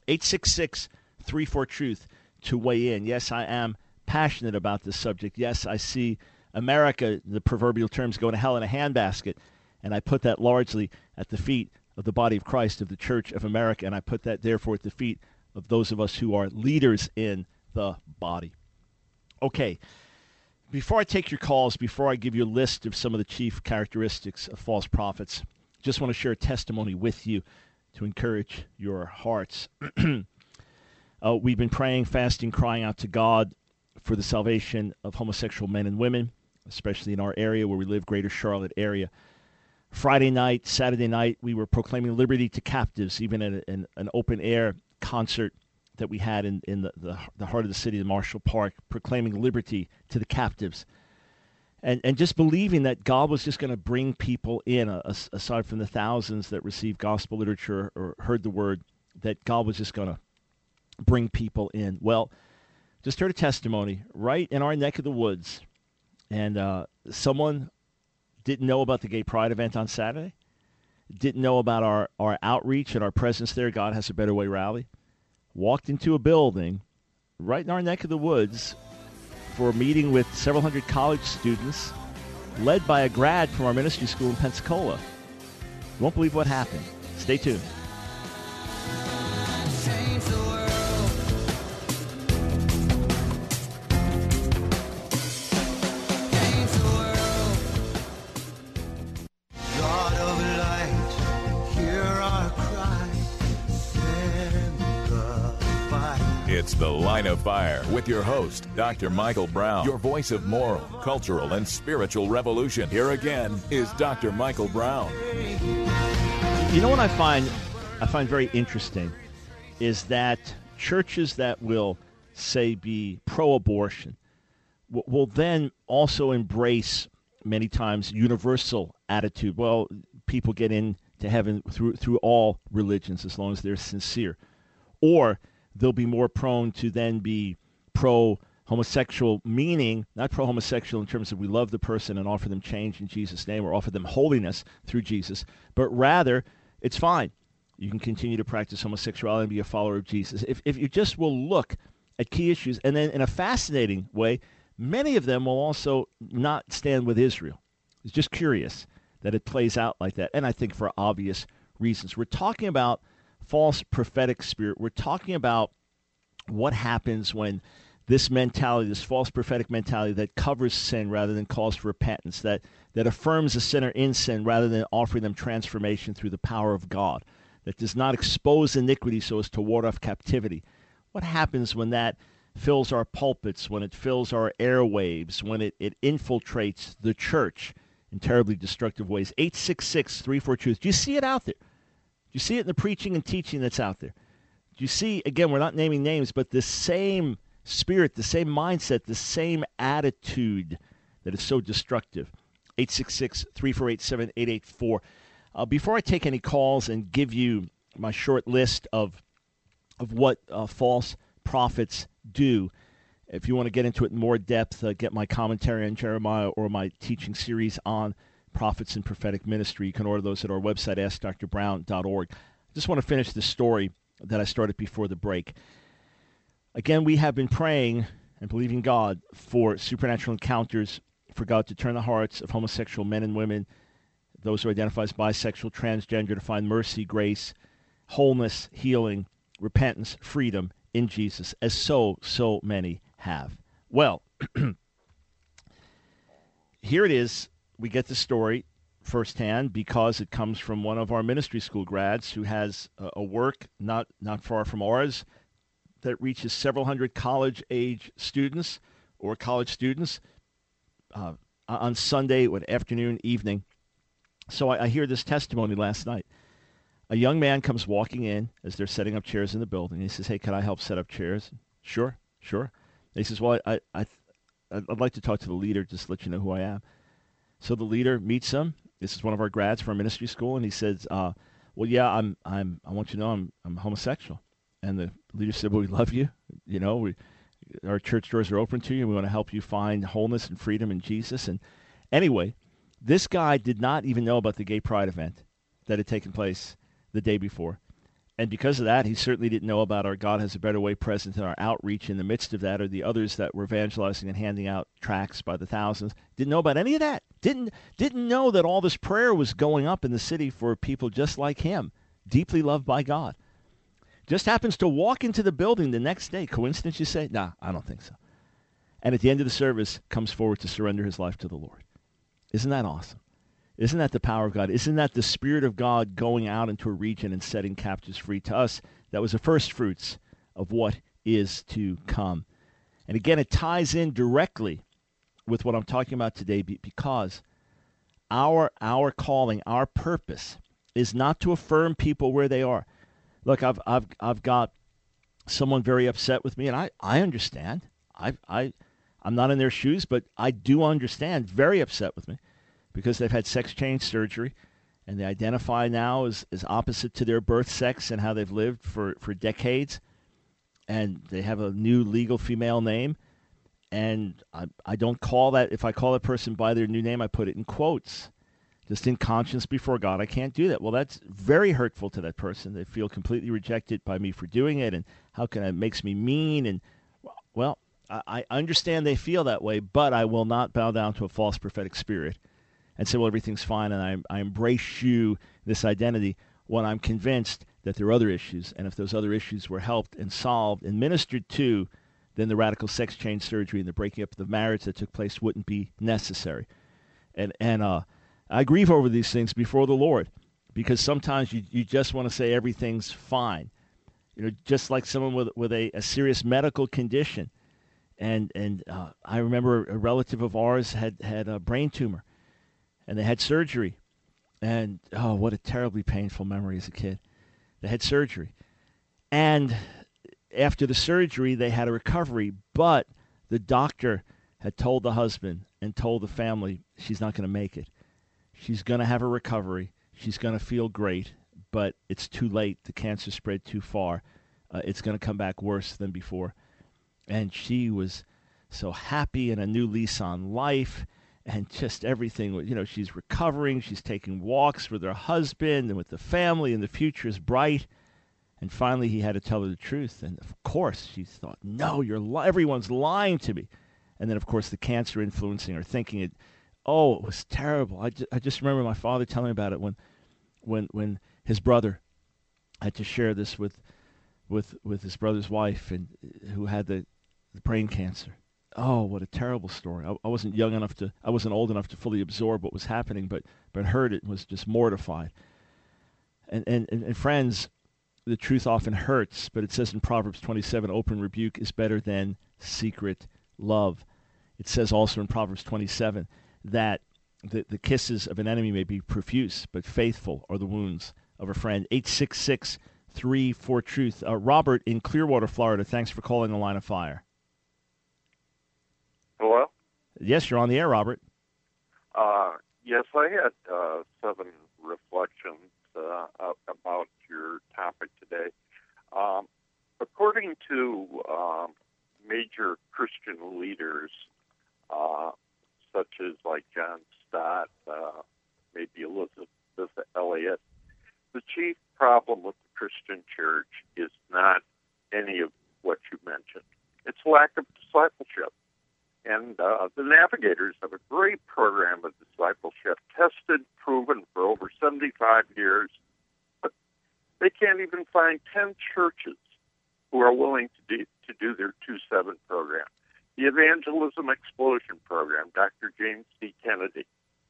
866-34-TRUTH to weigh in. Yes, I am passionate about this subject. Yes, I see America, the proverbial terms, go to hell in a handbasket, and I put that largely at the feet of the body of Christ, of the Church of America, and I put that, therefore, at the feet of those of us who are leaders in the body. Okay, before I take your calls, before I give you a list of some of the chief characteristics of false prophets, just want to share a testimony with you to encourage your hearts. We've been praying, fasting, crying out to God for the salvation of homosexual men and women, especially in our area where we live, Greater Charlotte area. Friday night, Saturday night, we were proclaiming liberty to captives, even at an open-air concert that we had in the heart of the city of Marshall Park, proclaiming liberty to the captives. And just believing that God was just going to bring people in, aside from the thousands that received gospel literature or heard the word, that God was just going to bring people in. Well, just heard a testimony right in our neck of the woods, and someone didn't know about the Gay Pride event on Saturday, didn't know about our outreach and our presence there, God Has a Better Way rally, walked into a building right in our neck of the woods for a meeting with several hundred college students led by a grad from our ministry school in Pensacola. You won't believe what happened. Stay tuned. It's The Line of Fire with your host, Dr. Michael Brown, your voice of moral, cultural, and spiritual revolution. Here again is Dr. Michael Brown. You know what I find very interesting is that churches that will, say, be pro-abortion will then also embrace many times universal attitude. Well, people get into heaven through all religions as long as they're sincere. Or they'll be more prone to then be pro-homosexual, meaning not pro-homosexual in terms of we love the person and offer them change in Jesus' name or offer them holiness through Jesus, but rather it's fine. You can continue to practice homosexuality and be a follower of Jesus. If you just will look at key issues, and then in a fascinating way, many of them will also not stand with Israel. It's just curious that it plays out like that, and I think for obvious reasons. We're talking about false prophetic spirit. We're talking about what happens when this mentality, this false prophetic mentality that covers sin rather than calls for repentance, that affirms a sinner in sin rather than offering them transformation through the power of God, that does not expose iniquity so as to ward off captivity. What happens when that fills our pulpits, when it fills our airwaves, when it infiltrates the church in terribly destructive ways? 866-34-TRUTH. Do you see it out there? Do you see it in the preaching and teaching that's out there? Do you see, again, we're not naming names, but the same spirit, the same mindset, the same attitude that is so destructive? 866-348-7884. Before I take any calls and give you my short list of what false prophets do, if you want to get into it in more depth, get my commentary on Jeremiah or my teaching series on prophets and prophetic ministry. You can order those at our website, askdrbrown.org. I just want to finish this story that I started before the break. Again, we have been praying and believing God for supernatural encounters, for God to turn the hearts of homosexual men and women, those who identify as bisexual, transgender, to find mercy, grace, wholeness, healing, repentance, freedom in Jesus, as so many have. Well, here it is. We get the story firsthand because it comes from one of our ministry school grads who has a work not far from ours that reaches several hundred college-age students or college students on Sunday, afternoon, evening. So I hear this testimony last night. A young man comes walking in as they're setting up chairs in the building. He says, "Hey, can I help set up chairs?" Sure. And he says, "Well, I'd like to talk to the leader, just to let you know who I am." So the leader meets him. This is one of our grads from our ministry school, and he says, "Well, yeah, I want you to know I'm homosexual." And the leader said, "Well, we love you. You know, our church doors are open to you. We want to help you find wholeness and freedom in Jesus." And anyway, this guy did not even know about the gay pride event that had taken place the day before. And because of that, he certainly didn't know about our God Has a Better Way presence and our outreach in the midst of that, or the others that were evangelizing and handing out tracts by the thousands. Didn't know about any of that. Didn't know that all this prayer was going up in the city for people just like him, deeply loved by God. Just happens to walk into the building the next day. Coincidence, you say? Nah, I don't think so. And at the end of the service, comes forward to surrender his life to the Lord. Isn't that awesome? Isn't that the power of God? Isn't that the Spirit of God going out into a region and setting captives free? To us, that was the first fruits of what is to come. And again, it ties in directly with what I'm talking about today, because our calling, our purpose, is not to affirm people where they are. Look, I've got someone very upset with me, and I understand. I'm not in their shoes, but I do understand. Very upset with me, because they've had sex change surgery, and they identify now as opposite to their birth sex and how they've lived for decades, and they have a new legal female name, and I don't call that, if I call a person by their new name, I put it in quotes, just in conscience before God. I can't do that. Well, that's very hurtful to that person. They feel completely rejected by me for doing it, and how can it makes me mean, and well, I understand they feel that way, but I will not bow down to a false prophetic spirit and say, well, everything's fine, and I embrace you, this identity, when I'm convinced that there are other issues. And if those other issues were helped and solved and ministered to, then the radical sex change surgery and the breaking up of the marriage that took place wouldn't be necessary. And I grieve over these things before the Lord, because sometimes you just want to say everything's fine. just like someone with a serious medical condition. And I remember a relative of ours had a brain tumor, and they had surgery. And, oh, what a terribly painful memory as a kid. They had surgery. And after the surgery, they had a recovery, but the doctor had told the husband and told the family she's not going to make it. She's going to have a recovery. She's going to feel great, but it's too late. The cancer spread too far. It's going to come back worse than before. And she was so happy and a new lease on life and just everything. She's recovering. She's taking walks with her husband and with the family, and the future is bright. And finally, he had to tell her the truth. And, of course, she thought, no, everyone's lying to me. And then, of course, the cancer influencing her thinking it. Oh, it was terrible. I just remember my father telling me about it when his brother had to share this with his brother's wife, and who had the brain cancer. Oh, what a terrible story. I wasn't old enough to fully absorb what was happening, but heard it and was just mortified. And friends, the truth often hurts, but it says in Proverbs 27, open rebuke is better than secret love. It says also in Proverbs 27 that the kisses of an enemy may be profuse, but faithful are the wounds of a friend. 866-34-TRUTH. Robert in Clearwater, Florida, thanks for calling the Line of Fire. Hello? Yes, you're on the air, Robert. Yes, I had 7 reflections about your topic today. According to major Christian leaders, such as like John Stott, maybe Elizabeth Elliot, the chief problem with the Christian church is not any of what you mentioned. It's lack of discipleship. And the Navigators have a great program of discipleship, tested, proven for over 75 years. But they can't even find 10 churches who are willing to do their 2-7 program. The Evangelism Explosion program, Dr. James D. Kennedy.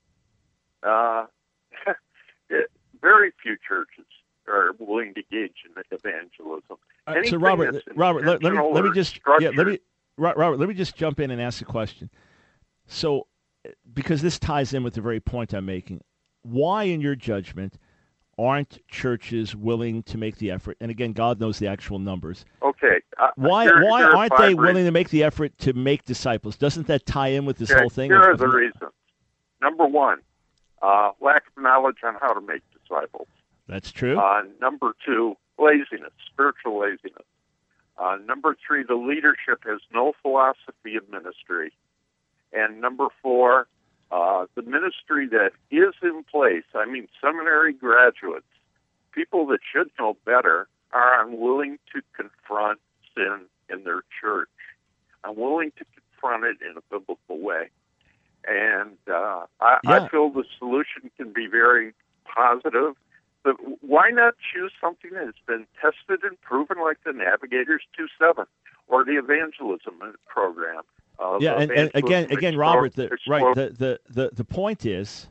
Very few churches are willing to engage in evangelism. So Robert, let me just Robert, let me just jump in and ask a question. So, because this ties in with the very point I'm making, why, in your judgment, aren't churches willing to make the effort? And again, God knows the actual numbers. Okay. Why aren't they willing to make the effort to make disciples? Doesn't that tie in with this whole thing? Here are the reasons. Number one, lack of knowledge on how to make disciples. That's true. Number 2, laziness, spiritual laziness. Number 3, the leadership has no philosophy of ministry. And number 4, the ministry that is in place, I mean seminary graduates, people that should know better, are unwilling to confront sin in their church, unwilling to confront it in a biblical way. And I feel the solution can be very positive. But why not choose something that has been tested and proven, like the Navigators 2-7 or the evangelism program? And again, Robert, the point is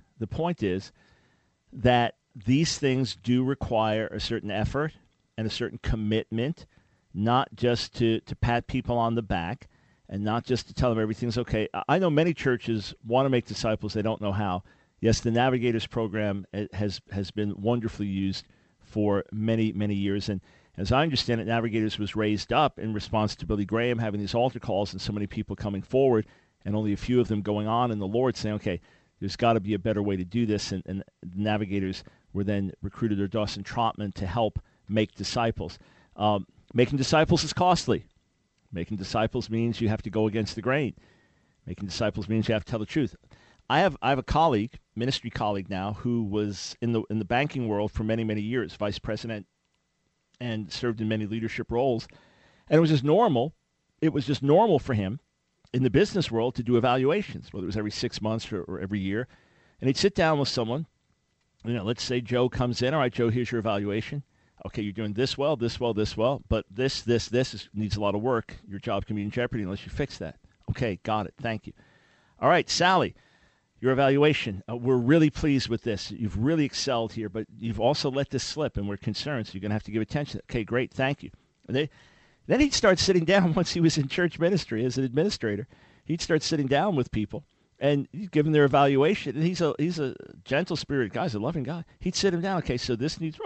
that these things do require a certain effort and a certain commitment, not just to pat people on the back and not just to tell them everything's okay. I know many churches want to make disciples; they don't know how. Yes, the Navigators program has been wonderfully used for many, many years. And as I understand it, Navigators was raised up in response to Billy Graham having these altar calls and so many people coming forward and only a few of them going on, and the Lord saying, okay, there's got to be a better way to do this. And the Navigators were then recruited or Dawson Trotman to help make disciples. Making disciples is costly. Making disciples means you have to go against the grain. Making disciples means you have to tell the truth. I have a colleague, ministry colleague now, who was in the banking world for many, many years, vice president, and served in many leadership roles. And it was just normal. It was just normal for him in the business world to do evaluations, whether it was every 6 months or every year. And he'd sit down with someone. Let's say Joe comes in. All right, Joe, here's your evaluation. Okay, you're doing this well, but this needs a lot of work. Your job can be in jeopardy unless you fix that. Okay, got it. Thank you. All right, Sally. Your evaluation, we're really pleased with this. You've really excelled here, but you've also let this slip, and we're concerned, so you're going to have to give attention. Okay, great, thank you. And then he'd start sitting down once he was in church ministry as an administrator. He'd start sitting down with people and he'd give them their evaluation. And he's a gentle spirit guy. He's a loving guy. He'd sit him down. Okay, so this needs.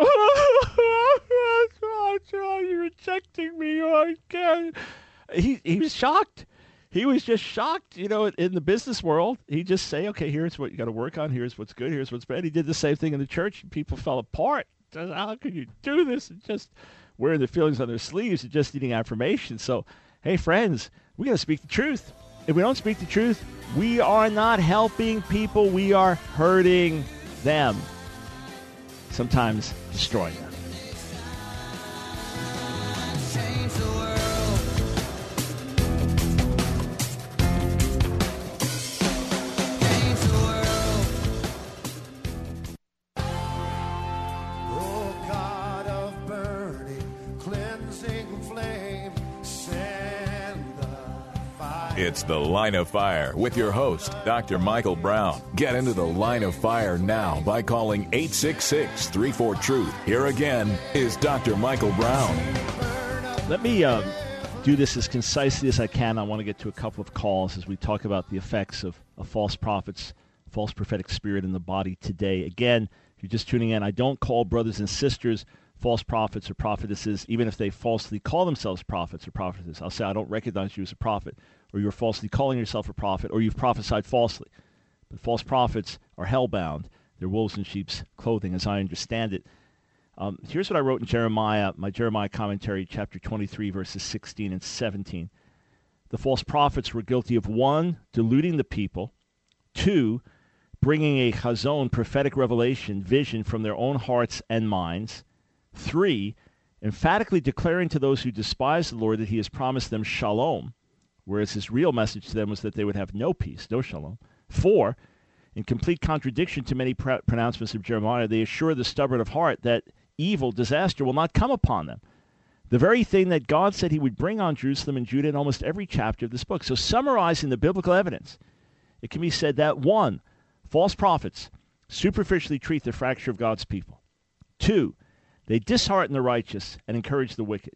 You're rejecting me. I can't. He was shocked. He was just shocked. In the business world, he'd just say, okay, here's what you got to work on. Here's what's good. Here's what's bad. He did the same thing in the church. And people fell apart. How could you do this? And just wearing their feelings on their sleeves and just needing affirmation. So, hey, friends, we got to speak the truth. If we don't speak the truth, we are not helping people. We are hurting them. Sometimes destroying them. It's The Line of Fire with your host, Dr. Michael Brown. Get into the Line of Fire now by calling 866-34-TRUTH. Here again is Dr. Michael Brown. Let me do this as concisely as I can. I want to get to a couple of calls as we talk about the effects of false prophets, false prophetic spirit in the body today. Again, if you're just tuning in, I don't call brothers and sisters false prophets or prophetesses, even if they falsely call themselves prophets or prophetesses. I'll say, I don't recognize you as a prophet, or you're falsely calling yourself a prophet, or you've prophesied falsely. But false prophets are hellbound. They're wolves in sheep's clothing, as I understand it. Here's what I wrote in Jeremiah, my Jeremiah commentary, chapter 23, verses 16 and 17. The false prophets were guilty of 1, deluding the people, 2, bringing a chazon, prophetic revelation, vision from their own hearts and minds, 3, emphatically declaring to those who despise the Lord that he has promised them shalom, whereas his real message to them was that they would have no peace, no shalom. 4, in complete contradiction to many pronouncements of Jeremiah, they assure the stubborn of heart that evil, disaster will not come upon them. The very thing that God said he would bring on Jerusalem and Judah in almost every chapter of this book. So summarizing the biblical evidence, it can be said that 1, false prophets superficially treat the fracture of God's people. 2, they dishearten the righteous and encourage the wicked.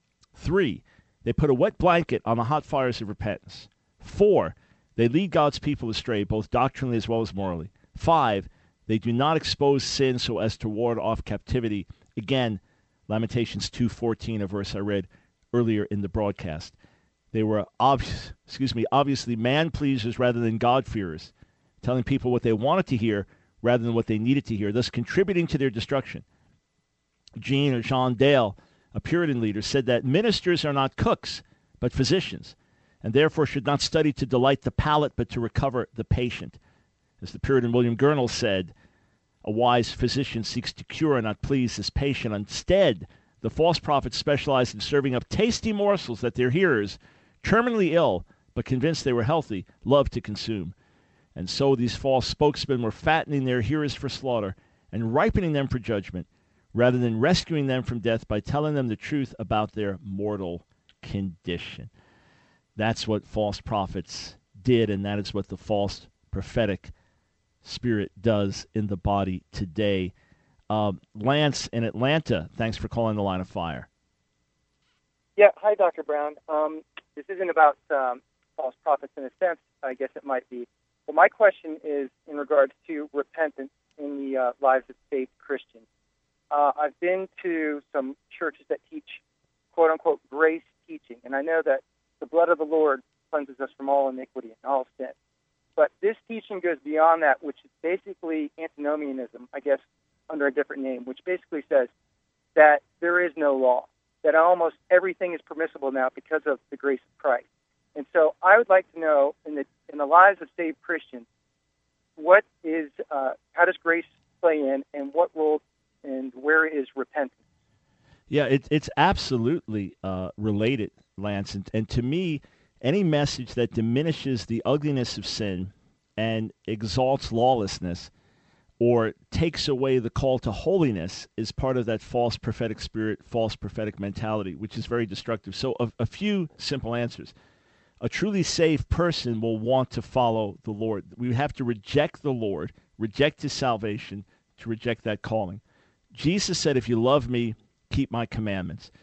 3, they put a wet blanket on the hot fires of repentance. 4, they lead God's people astray, both doctrinally as well as morally. 5, they do not expose sin so as to ward off captivity. Again, Lamentations 2:14, a verse I read earlier in the broadcast. They were obviously man-pleasers rather than God-fearers, telling people what they wanted to hear rather than what they needed to hear, thus contributing to their destruction. Jean Dale, a Puritan leader, said that ministers are not cooks, but physicians, and therefore should not study to delight the palate, but to recover the patient. As the Puritan William Gurnall said, a wise physician seeks to cure and not please his patient. Instead, the false prophets specialized in serving up tasty morsels that their hearers, terminally ill, but convinced they were healthy, loved to consume. And so these false spokesmen were fattening their hearers for slaughter and ripening them for judgment, rather than rescuing them from death by telling them the truth about their mortal condition. That's what false prophets did, and that is what the false prophetic spirit does in the body today. Lance in Atlanta, thanks for calling the Line of Fire. Yeah, hi, Dr. Brown. This isn't about false prophets in a sense. I guess it might be. Well, my question is in regards to repentance in the lives of saved Christians. I've been to some churches that teach, quote-unquote, grace teaching, and I know that the blood of the Lord cleanses us from all iniquity and all sin. But this teaching goes beyond that, which is basically antinomianism, I guess, under a different name, which basically says that there is no law, that almost everything is permissible now because of the grace of Christ. And so I would like to know, in the lives of saved Christians, how does grace play in, and what role and where is repentance? Yeah, it's absolutely related, Lance. And to me, any message that diminishes the ugliness of sin and exalts lawlessness or takes away the call to holiness is part of that false prophetic spirit, false prophetic mentality, which is very destructive. So a few simple answers. A truly saved person will want to follow the Lord. We have to reject the Lord, reject his salvation, to reject that calling. Jesus said, if you love me, keep my commandments.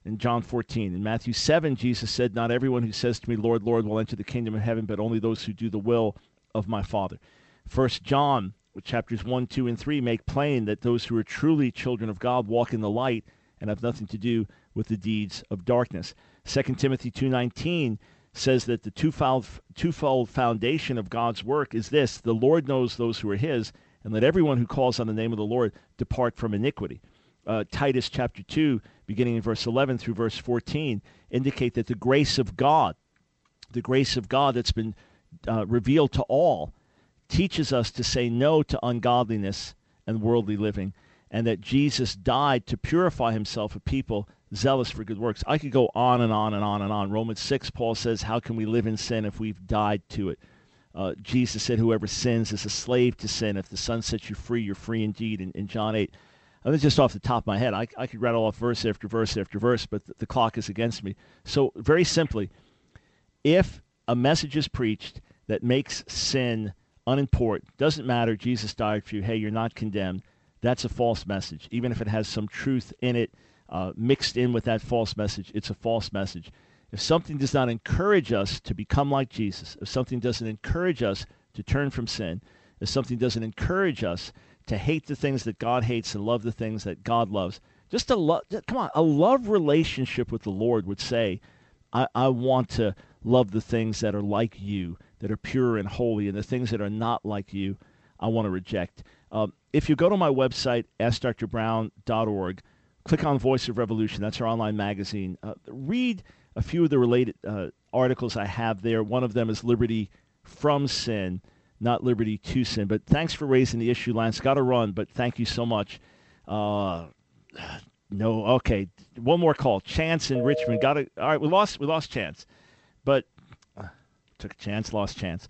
in John 14. In Matthew 7, Jesus said, "Not everyone who says to me, 'Lord, Lord,' will enter the kingdom of heaven, but only those who do the will of my Father." 1 John, chapters 1, 2, and 3 make plain that those who are truly children of God walk in the light and have nothing to do with the deeds of darkness. 2 Timothy 2:19 says that the twofold foundation of God's work is this: the Lord knows those who are his, and let everyone who calls on the name of the Lord depart from iniquity. Titus chapter 2, beginning in verse 11 through verse 14, indicate that the grace of God that's been revealed to all, teaches us to say no to ungodliness and worldly living, and that Jesus died to purify himself a people zealous for good works. I could go on and on and on and on. Romans 6, Paul says, how can we live in sin if we've died to it? Jesus said, whoever sins is a slave to sin. If the Son sets you free, you're free indeed, in John 8. That's just off the top of my head. I could rattle off verse after verse after verse, but the clock is against me. So very simply, if a message is preached that makes sin unimportant, doesn't matter, Jesus died for you, hey, you're not condemned, that's a false message. Even if it has some truth in it, mixed in with that false message, it's a false message. If something does not encourage us to become like Jesus, if something doesn't encourage us to turn from sin, if something doesn't encourage us to hate the things that God hates and love the things that God loves, just a love relationship with the Lord would say, I want to love the things that are like you, that are pure and holy, and the things that are not like you, I want to reject. If you go to my website, AskDrBrown.org, click on Voice of Revolution. That's our online magazine. Read a few of the related articles I have there. One of them is Liberty from Sin, not Liberty to Sin. But thanks for raising the issue, Lance. Got to run, but thank you so much. No, okay. One more call. Chance in Richmond. All right, we lost Chance. But took a chance, lost Chance.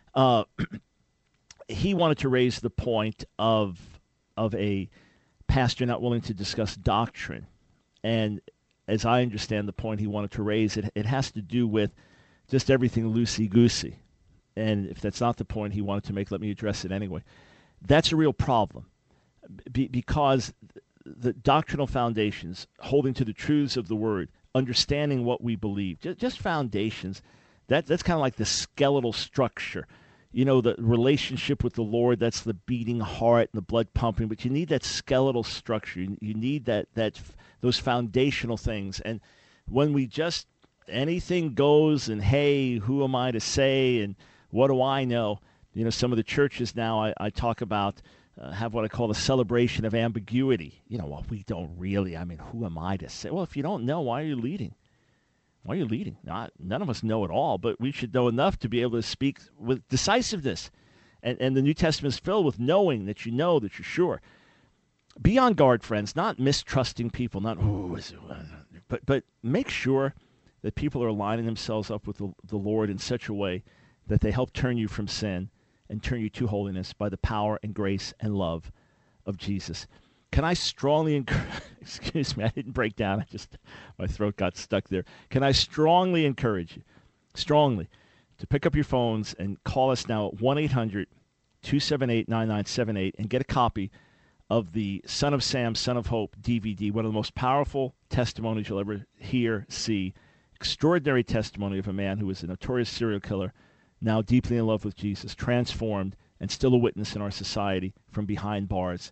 He wanted to raise the point of a pastor not willing to discuss doctrine. And as I understand the point he wanted to raise, it has to do with just everything loosey-goosey. And if that's not the point he wanted to make, let me address it anyway. That's a real problem because the doctrinal foundations, holding to the truths of the Word, understanding what we believe, just foundations, that's kind of like the skeletal structure. You know, the relationship with the Lord, that's the beating heart and the blood pumping, but you need that skeletal structure. You need those foundational things. And when we just, anything goes and, hey, who am I to say and what do I know? You know, some of the churches now I talk about have what I call the celebration of ambiguity. You know, well, we don't really, who am I to say? Well, if you don't know, why are you leading? Why are you leading? None of us know it all, but we should know enough to be able to speak with decisiveness. And the New Testament is filled with knowing that you know, that you're sure. Be on guard, friends, not mistrusting people, but make sure that people are aligning themselves up with the Lord in such a way that they help turn you from sin and turn you to holiness by the power and grace and love of Jesus. Can I strongly encourage, excuse me, I didn't break down, my throat got stuck there. Can I strongly encourage you, to pick up your phones and call us now at 1-800-278-9978 and get a copy of the Son of Sam, Son of Hope DVD, one of the most powerful testimonies you'll ever hear, see. Extraordinary testimony of a man who was a notorious serial killer, now deeply in love with Jesus, transformed, and still a witness in our society from behind bars.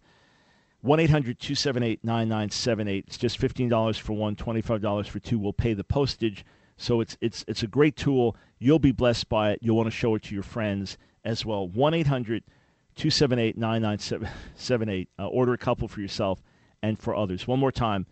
1-800-278-9978. It's just $15 for one, $25 for two. We'll pay the postage. So it's a great tool. You'll be blessed by it. You'll want to show it to your friends as well. 1-800-278-9978. Order a couple for yourself and for others. One more time,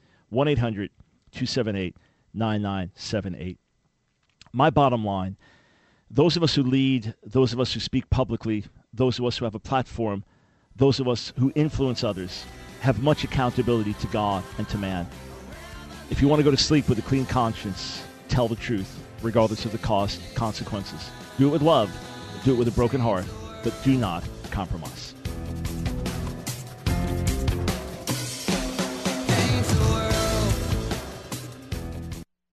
1-800-278-9978. My bottom line, those of us who lead, those of us who speak publicly, those of us who have a platform, those of us who influence others have much accountability to God and to man. If you want to go to sleep with a clean conscience, tell the truth, regardless of the consequences. Do it with love, do it with a broken heart, but do not compromise.